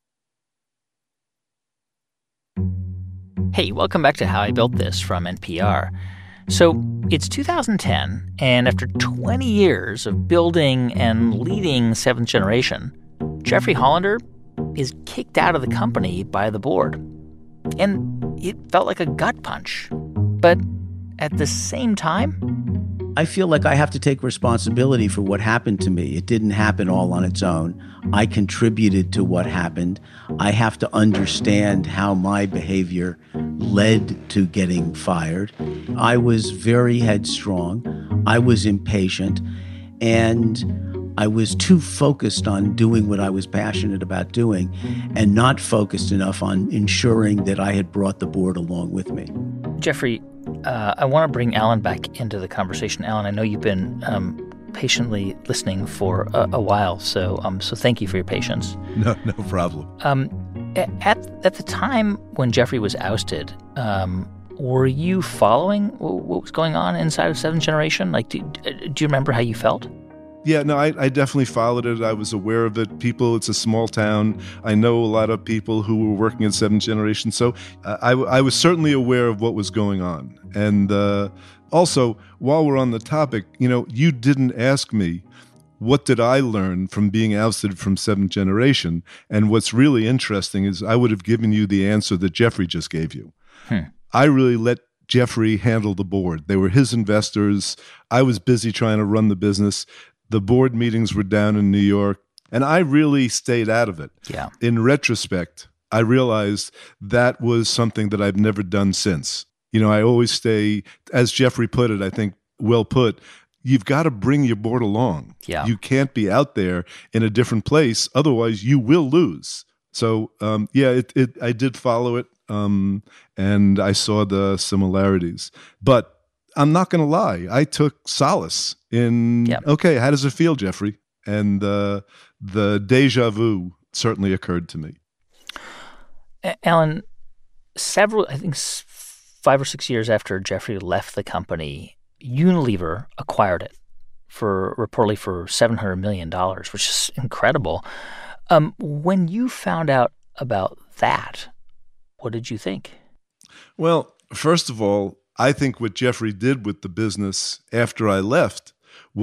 Hey, welcome back to How I Built This from N P R. So it's two thousand ten, and after twenty years of building and leading Seventh Generation, Jeffrey Hollander is kicked out of the company by the board. And it felt like a gut punch. But at the same time, I feel like I have to take responsibility for what happened to me. It didn't happen all on its own. I contributed to what happened. I have to understand how my behavior led to getting fired. I was very headstrong. I was impatient. And I was too focused on doing what I was passionate about doing and not focused enough on ensuring that I had brought the board along with me. Jeffrey, uh, I want to bring Alan back into the conversation. Alan, I know you've been um, patiently listening for a, a while, so um, so thank you for your patience. No, no problem. Um, at at the time when Jeffrey was ousted, um, were you following what was going on inside of Seventh Generation? Like, do, do you remember how you felt? Yeah, no, I, I definitely followed it. I was aware of it. People, it's a small town. I know a lot of people who were working in Seventh Generation. So uh, I, I was certainly aware of what was going on. And uh, also, while we're on the topic, you know, you didn't ask me, what did I learn from being ousted from Seventh Generation? And what's really interesting is I would have given you the answer that Jeffrey just gave you. Hmm. I really let Jeffrey handle the board. They were his investors. I was busy trying to run the business. The board meetings were down in New York, and I really stayed out of it. Yeah. In retrospect, I realized that was something that I've never done since. You know, I always stay, as Jeffrey put it, I think well put, you've got to bring your board along. Yeah. You can't be out there in a different place. Otherwise, you will lose. So, um, yeah, it, it, I did follow it, um, and I saw the similarities. But I'm not going to lie. I took solace in, Yep. okay, how does it feel, Jeffrey? And uh, the deja vu certainly occurred to me. Alan, several, I think s- five or six years after Jeffrey left the company, Unilever acquired it for reportedly for seven hundred million dollars, which is incredible. Um, when you found out about that, what did you think? Well, first of all, I think what Jeffrey did with the business after I left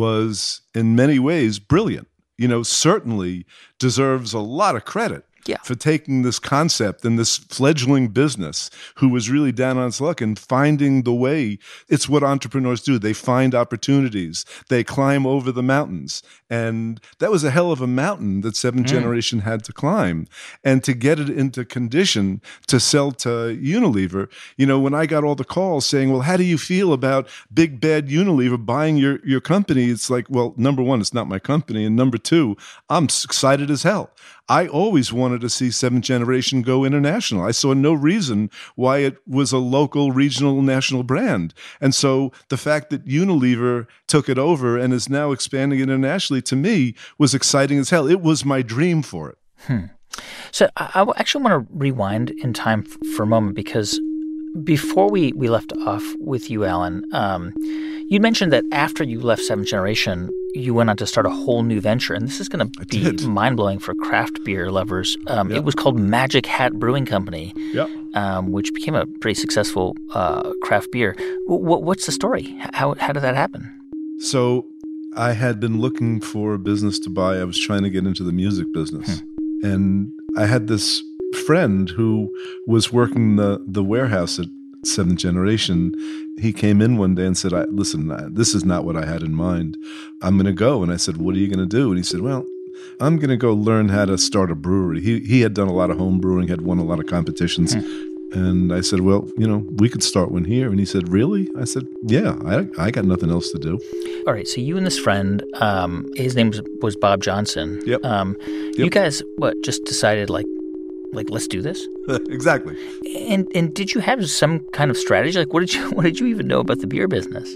was in many ways brilliant. You know, certainly deserves a lot of credit. Yeah. For taking this concept and this fledgling business who was really down on its luck and finding the way. It's what entrepreneurs do. They find opportunities. They climb over the mountains. And that was a hell of a mountain that Seventh Mm. Generation had to climb. And to get it into condition to sell to Unilever, you know, when I got all the calls saying, well, how do you feel about big bad Unilever buying your, your company? It's like, well, number one, it's not my company. And number two, I'm excited as hell. I always wanted to see Seventh Generation go international. I saw no reason why it was a local, regional, national brand. And so the fact that Unilever took it over and is now expanding internationally, to me, was exciting as hell. It was my dream for it. Hmm. So I, I actually want to rewind in time f- for a moment, because before we, we left off with you, Alan, um, you mentioned that after you left Seventh Generation, you went on to start a whole new venture. And this is going to be did. mind-blowing for craft beer lovers. Um, Yep. It was called Magic Hat Brewing Company, Yep. um, which became a pretty successful uh, craft beer. W- what's the story? How, how did that happen? So I had been looking for a business to buy. I was trying to get into the music business. And I had this friend who was working the, the warehouse at Seventh Generation. He came in one day and said, I, listen, I, this is not what I had in mind. I'm going to go. And I said, what are you going to do? And he said, well, I'm going to go learn how to start a brewery. He he had done a lot of home brewing, had won a lot of competitions. And I said, well, you know, we could start one here. And he said, really? I said, yeah, I, I got nothing else to do. All right, so you and this friend, um, his name was, was Bob Johnson. Yep. Um, You Yep. guys, what, just decided, like, like let's do this? Exactly. And and did you have some kind of strategy? Like, what did you what did you even know about the beer business?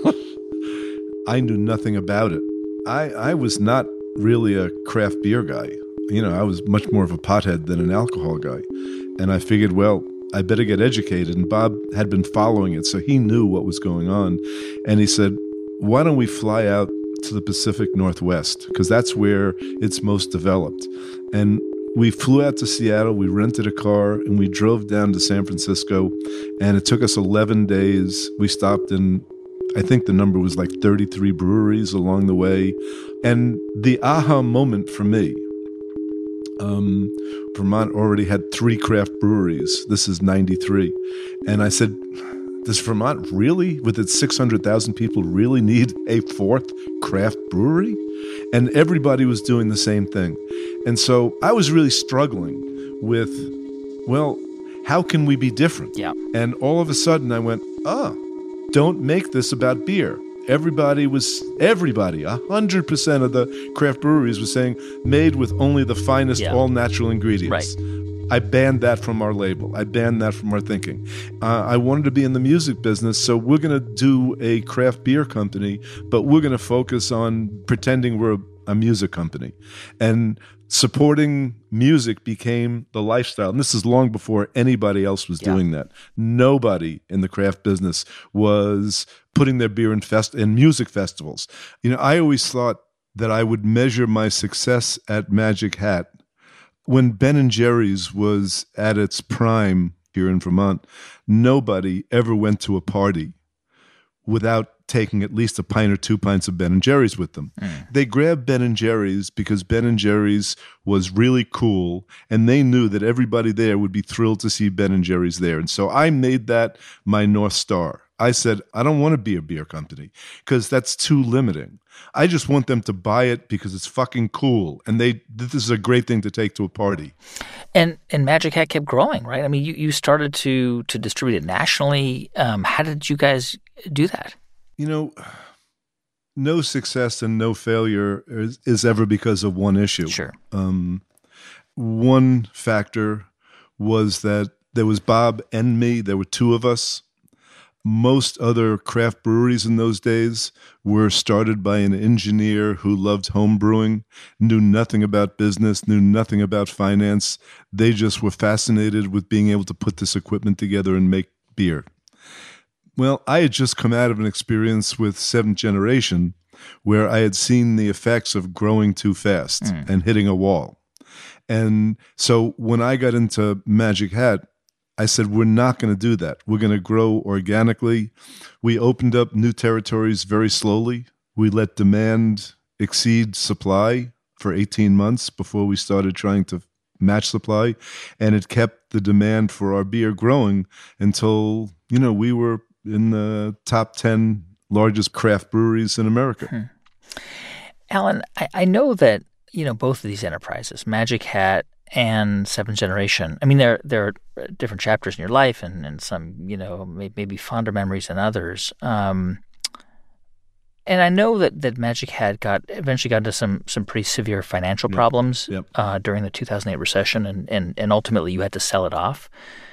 I knew nothing about it. I, I was not really a craft beer guy. You know, I was much more of a pothead than an alcohol guy. And I figured, well, I better get educated. And Bob had been following it, so he knew what was going on. And he said, why don't we fly out to the Pacific Northwest? Because that's where it's most developed. And we flew out to Seattle, we rented a car, and we drove down to San Francisco. And it took us eleven days. We stopped in, I think the number was like thirty-three breweries along the way. And the aha moment for me, um, Vermont already had three craft breweries. This is ninety-three. And I said, does Vermont really, with its six hundred thousand people, really need a fourth craft brewery? And everybody was doing the same thing. And so I was really struggling with, well, how can we be different? Yeah. And all of a sudden I went, oh, don't make this about beer. Everybody was, everybody, one hundred percent of the craft breweries was saying made with only the finest Yeah. all-natural ingredients. Right. I banned that from our label. I banned that from our thinking. Uh, I wanted to be in the music business, so we're going to do a craft beer company, but we're going to focus on pretending we're a, a music company. And supporting music became the lifestyle. And this is long before anybody else was Yeah. doing that. Nobody in the craft business was putting their beer in fest in music festivals. You know, I always thought that I would measure my success at Magic Hat when Ben and Jerry's was at its prime here in Vermont. Nobody ever went to a party without taking at least a pint or two pints of Ben and Jerry's with them. Mm. They grabbed Ben and Jerry's because Ben and Jerry's was really cool, and they knew that everybody there would be thrilled to see Ben and Jerry's there. And so I made that my North Star. I said, I don't want to be a beer company because that's too limiting. I just want them to buy it because it's fucking cool. And they this is a great thing to take to a party. And and Magic Hat kept growing, right? I mean, you, you started to to distribute it nationally. Um, how did you guys do that? You know, no success and no failure is, is ever because of one issue. Sure. Um, one factor was that there was Bob and me. There were two of us. Most other craft breweries in those days were started by an engineer who loved home brewing, knew nothing about business, knew nothing about finance. They just were fascinated with being able to put this equipment together and make beer. Well, I had just come out of an experience with Seventh Generation where I had seen the effects of growing too fast mm. and hitting a wall. And so when I got into Magic Hat, I said, we're not going to do that. We're going to grow organically. We opened up new territories very slowly. We let demand exceed supply for eighteen months before we started trying to match supply. And it kept the demand for our beer growing until, you know, we were in the top ten largest craft breweries in America. Hmm. Alan, I, I know that, you know, both of these enterprises, Magic Hat and Seventh Generation, I mean, there there are different chapters in your life and, and some, you know, may, maybe fonder memories than others. Um, and I know that, that Magic Hat got eventually got into some some pretty severe financial yep. problems yep. Uh, during the two thousand eight recession, and, and, and ultimately you had to sell it off,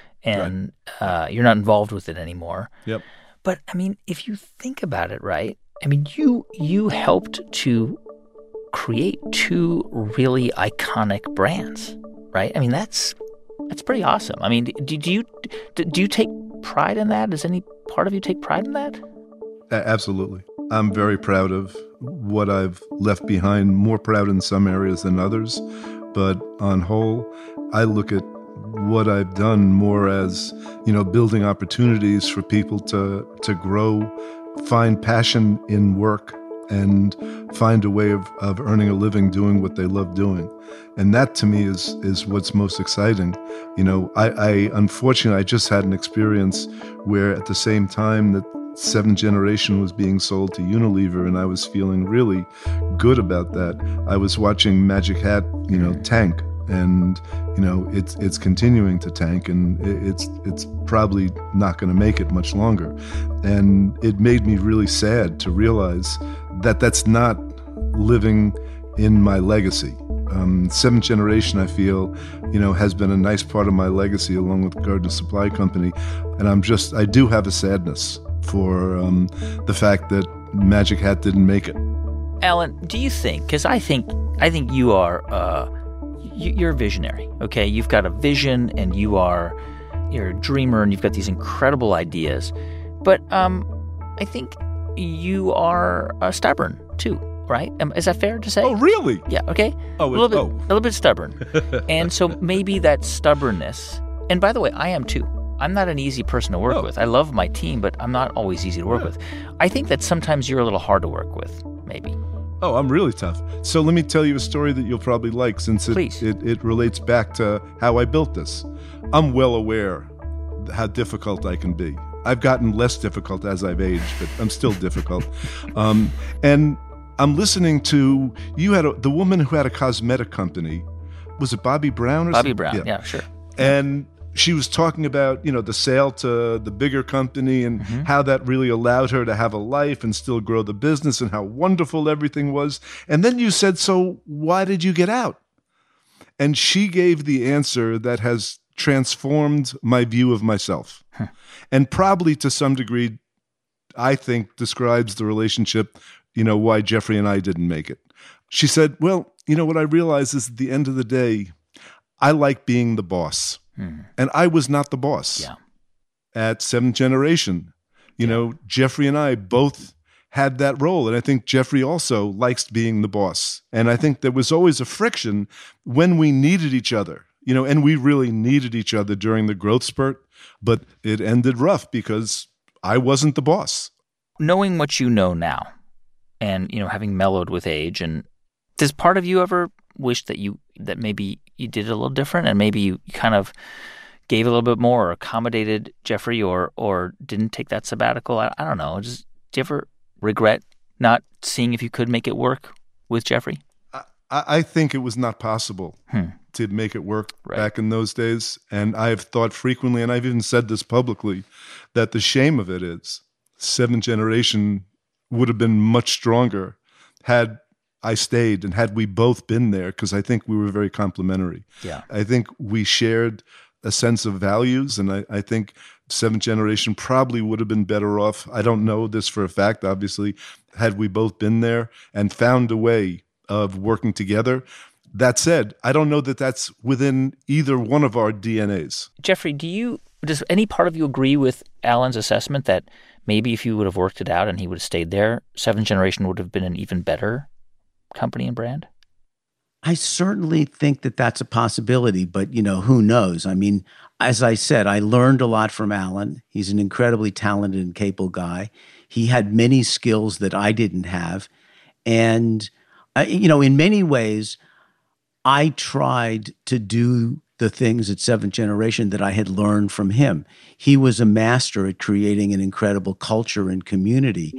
and right. uh, you're not involved with it anymore. Yep. But, I mean, if you think about it, right, I mean, you you helped to create two really iconic brands, right? I mean, that's that's pretty awesome. I mean, do, do you do you take pride in that? Does any part of you take pride in that? Absolutely. I'm very proud of what I've left behind, more proud in some areas than others. But on whole, I look at what I've done more as, you know, building opportunities for people to to grow, find passion in work, and find a way of, of earning a living doing what they love doing. And that to me is is what's most exciting. You know, I, I unfortunately, I just had an experience where at the same time that Seventh Generation was being sold to Unilever and I was feeling really good about that, I was watching Magic Hat, you know, tank. And, you know, it's it's continuing to tank, and it's it's probably not going to make it much longer. And it made me really sad to realize that that's not living in my legacy. Um, Seventh Generation, I feel, you know, has been a nice part of my legacy along with Gardner Supply Company. And I'm just, I do have a sadness for um, the fact that Magic Hat didn't make it. Alan, do you think, because I think, I think you are... Uh, You're a visionary, okay? You've got a vision, and you are you're a dreamer, and you've got these incredible ideas. But um, I think you are uh, stubborn too, right? Um, is that fair to say? Oh, really? Yeah. Okay. Oh, a little bit, oh. a little bit stubborn, and so maybe that stubbornness. And by the way, I am too. I'm not an easy person to work oh. with. I love my team, but I'm not always easy to work yeah. with. I think that sometimes you're a little hard to work with, maybe. Oh, I'm really tough. So let me tell you a story that you'll probably like, since it, it, it relates back to how I built this. I'm well aware how difficult I can be. I've gotten less difficult as I've aged, but I'm still difficult. Um, and I'm listening to, you had a, the woman who had a cosmetic company. Was it Bobbi Brown or Bobbi something? Brown, yeah, yeah sure. And she was talking about, you know, the sale to the bigger company and mm-hmm. how that really allowed her to have a life and still grow the business and how wonderful everything was. And then you said, so why did you get out? And she gave the answer that has transformed my view of myself. Huh. And probably to some degree, I think describes the relationship, you know, why Jeffrey and I didn't make it. She said, well, you know, what I realized is at the end of the day, I like being the boss. Hmm. And I was not the boss. Yeah. At Seventh Generation, you yeah. know, Jeffrey and I both had that role. And I think Jeffrey also likes being the boss. And I think there was always a friction when we needed each other, you know, and we really needed each other during the growth spurt. But it ended rough because I wasn't the boss. Knowing what you know now and, you know, having mellowed with age, and does part of you ever wish that you, that maybe you did it a little different and maybe you kind of gave a little bit more or accommodated Jeffrey or or didn't take that sabbatical? I, I don't know. Just, do you ever regret not seeing if you could make it work with Jeffrey? I, I think it was not possible hmm. to make it work right. back in those days. And I've thought frequently, and I've even said this publicly, that the shame of it is Seventh Generation would have been much stronger had I stayed and had we both been there, because I think we were very complementary. Yeah. I think we shared a sense of values, and I, I think Seventh Generation probably would have been better off. I don't know this for a fact, obviously, had we both been there and found a way of working together. That said, I don't know that that's within either one of our D N As. Jeffrey, do you does any part of you agree with Alan's assessment that maybe if you would have worked it out and he would have stayed there, Seventh Generation would have been an even better company and brand? I certainly think that that's a possibility, but, you know, who knows? I mean, as I said, I learned a lot from Alan. He's an incredibly talented and capable guy. He had many skills that I didn't have. And, uh, you know, in many ways, I tried to do the things at Seventh Generation that I had learned from him. He was a master at creating an incredible culture and community.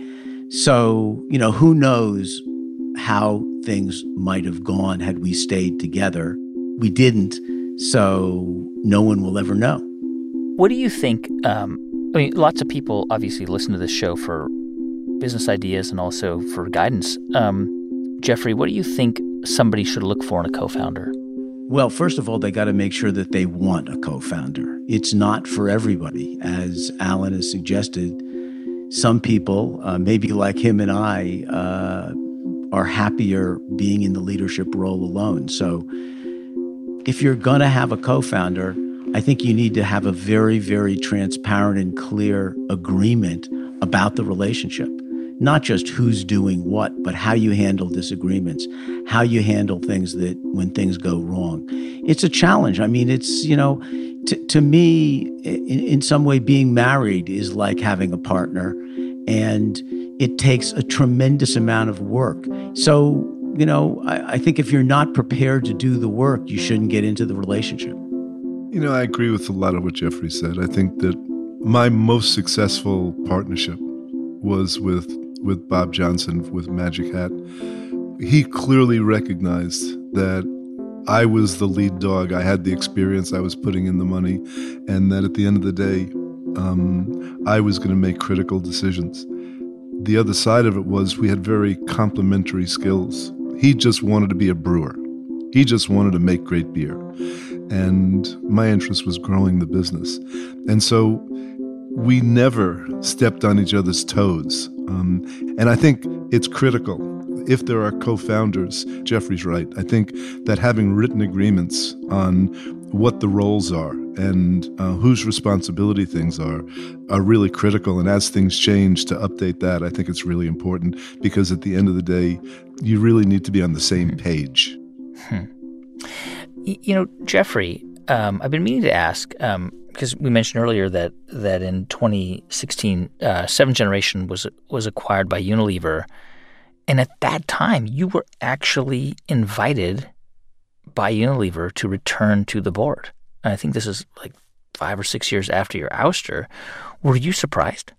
So, you know, who knows how things might have gone had we stayed together. We didn't, so no one will ever know. What do you think? Um, I mean, lots of people obviously listen to this show for business ideas and also for guidance. Um, Jeffrey, what do you think somebody should look for in a co-founder? Well, first of all, they got to make sure that they want a co-founder. It's not for everybody. As Alan has suggested, some people, uh, maybe like him and I, uh, are happier being in the leadership role alone. So if you're going to have a co-founder, I think you need to have a very, very transparent and clear agreement about the relationship. Not just who's doing what, but how you handle disagreements, how you handle things that when things go wrong. It's a challenge. I mean, it's, you know, t- to me, in, in some way, being married is like having a partner, and it takes a tremendous amount of work. So, you know, I, I think if you're not prepared to do the work, you shouldn't get into the relationship. You know, I agree with a lot of what Jeffrey said. I think that my most successful partnership was with with Bob Johnson, with Magic Hat. He clearly recognized that I was the lead dog. I had the experience. I was putting in the money. And that at the end of the day, um, I was going to make critical decisions. The other side of it was we had very complementary skills. He just wanted to be a brewer. He just wanted to make great beer. And my interest was growing the business. And so we never stepped on each other's toes. Um, and I think it's critical. If there are co-founders, Jeffrey's right. I think that having written agreements on what the roles are and uh, whose responsibility things are, are really critical. And as things change, to update that, I think it's really important, because at the end of the day, you really need to be on the same page. Hmm. You know, Jeffrey, um, I've been meaning to ask, um, because we mentioned earlier that that in twenty sixteen, uh, Seventh Generation was was acquired by Unilever. And at that time, you were actually invited by Unilever to return to the board. And I think this is like five or six years after your ouster. Were you surprised?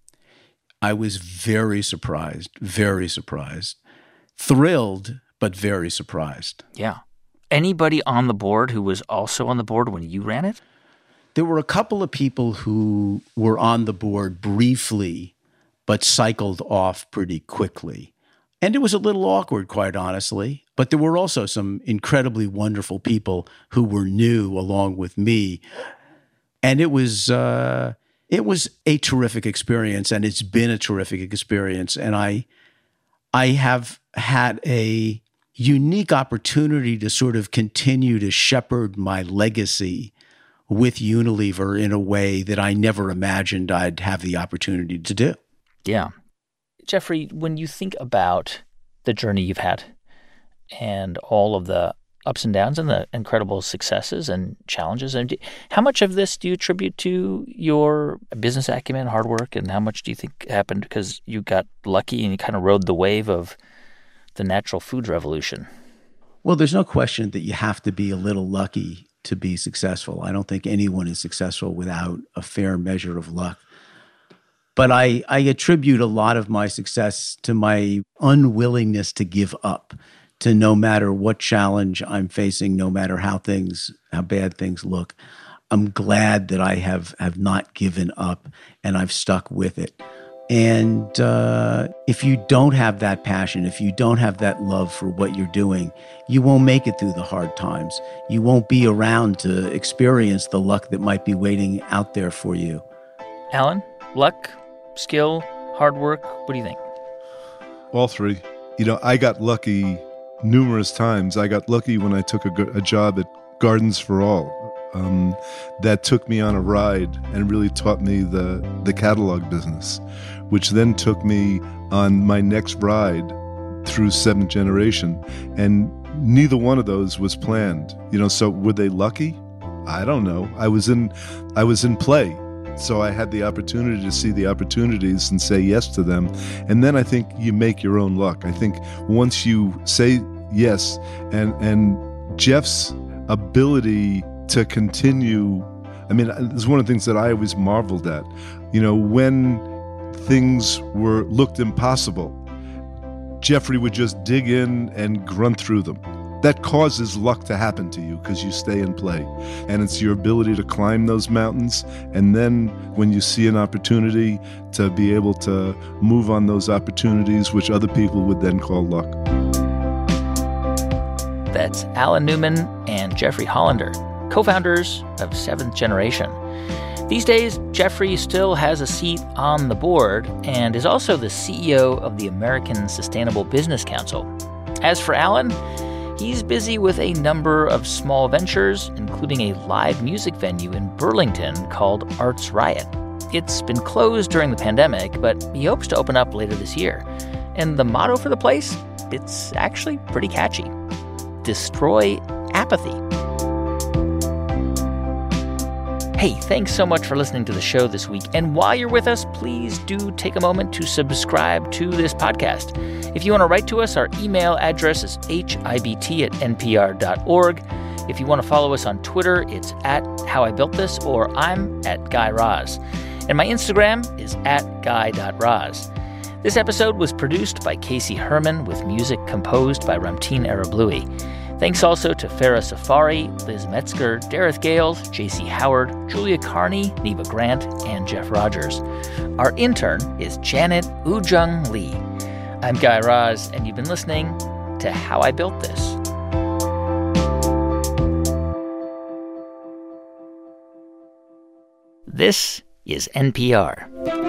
I was very surprised, very surprised. Thrilled, but very surprised. Yeah. Anybody on the board who was also on the board when you ran it? There were a couple of people who were on the board briefly, but cycled off pretty quickly. And it was a little awkward, quite honestly. But there were also some incredibly wonderful people who were new along with me. And it was uh, it was a terrific experience, and it's been a terrific experience. And I I have had a unique opportunity to sort of continue to shepherd my legacy with Unilever in a way that I never imagined I'd have the opportunity to do. Yeah. Jeffrey, when you think about the journey you've had and all of the ups and downs and the incredible successes and challenges, and how much of this do you attribute to your business acumen, hard work, and how much do you think happened because you got lucky and you kind of rode the wave of the natural foods revolution? Well, there's no question that you have to be a little lucky to be successful. I don't think anyone is successful without a fair measure of luck. But I, I attribute a lot of my success to my unwillingness to give up, to no matter what challenge I'm facing, no matter how things, how bad things look, I'm glad that I have, have not given up and I've stuck with it. And uh, if you don't have that passion, if you don't have that love for what you're doing, you won't make it through the hard times. You won't be around to experience the luck that might be waiting out there for you. Alan, luck, skill, hard work, what do you think? All three. You know, I got lucky numerous times. I got lucky when I took a, a job at Gardens for All. Um, that took me on a ride and really taught me the, the catalog business, which then took me on my next ride through Seventh Generation. And neither one of those was planned. You know, so were they lucky? I don't know. I was in, I was in play. So I had the opportunity to see the opportunities and say yes to them. And then I think you make your own luck. I think once you say yes, and, and Jeff's ability to continue, I mean, it's one of the things that I always marveled at. You know, when things were looked impossible, Jeffrey would just dig in and grunt through them. That causes luck to happen to you because you stay in play. And it's your ability to climb those mountains. And then when you see an opportunity, to be able to move on those opportunities, which other people would then call luck. That's Alan Newman and Jeffrey Hollander, co-founders of Seventh Generation. These days, Jeffrey still has a seat on the board and is also the C E O of the American Sustainable Business Council. As for Alan, he's busy with a number of small ventures, including a live music venue in Burlington called Arts Riot. It's been closed during the pandemic, but he hopes to open up later this year. And the motto for the place? It's actually pretty catchy. Destroy apathy. Hey, thanks so much for listening to the show this week. And while you're with us, please do take a moment to subscribe to this podcast. If you want to write to us, our email address is h i b t at n p r dot org. If you want to follow us on Twitter, it's at How I Built This, or I'm at Guy Raz. And my Instagram is at guy dot raz. This episode was produced by Casey Herman with music composed by Ramtin Arablouei. Thanks also to Farah Safari, Liz Metzger, Dareth Gales, J C Howard, Julia Carney, Neva Grant, and Jeff Rogers. Our intern is Janet Ujung Lee. I'm Guy Raz, and you've been listening to How I Built This. This is N P R.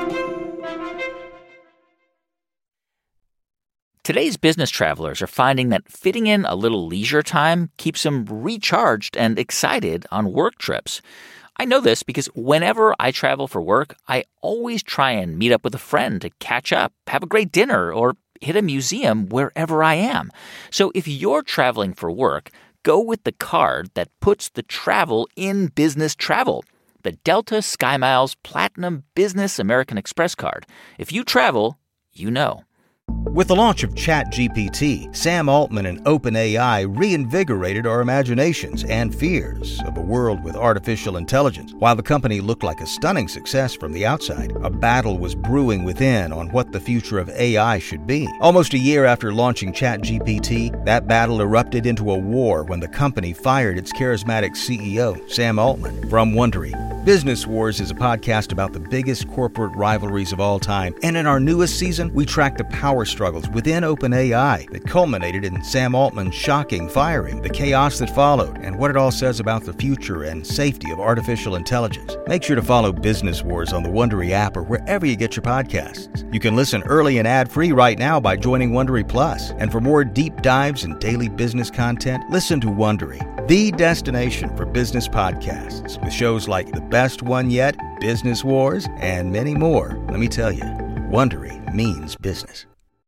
Today's business travelers are finding that fitting in a little leisure time keeps them recharged and excited on work trips. I know this because whenever I travel for work, I always try and meet up with a friend to catch up, have a great dinner, or hit a museum wherever I am. So if you're traveling for work, go with the card that puts the travel in business travel. The Delta SkyMiles Platinum Business American Express card. If you travel, you know. With the launch of ChatGPT, Sam Altman and OpenAI reinvigorated our imaginations and fears of a world with artificial intelligence. While the company looked like a stunning success from the outside, a battle was brewing within on what the future of A I should be. Almost a year after launching ChatGPT, that battle erupted into a war when the company fired its charismatic C E O, Sam Altman. From Wondery, Business Wars is a podcast about the biggest corporate rivalries of all time, and in our newest season, we track the power struggles within OpenAI that culminated in Sam Altman's shocking firing, the chaos that followed, and what it all says about the future and safety of artificial intelligence. Make sure to follow Business Wars on the Wondery app or wherever you get your podcasts. You can listen early and ad-free right now by joining Wondery Plus. And for more deep dives and daily business content, listen to Wondery, the destination for business podcasts, with shows like The Best One Yet, Business Wars, and many more. Let me tell you, Wondery means business.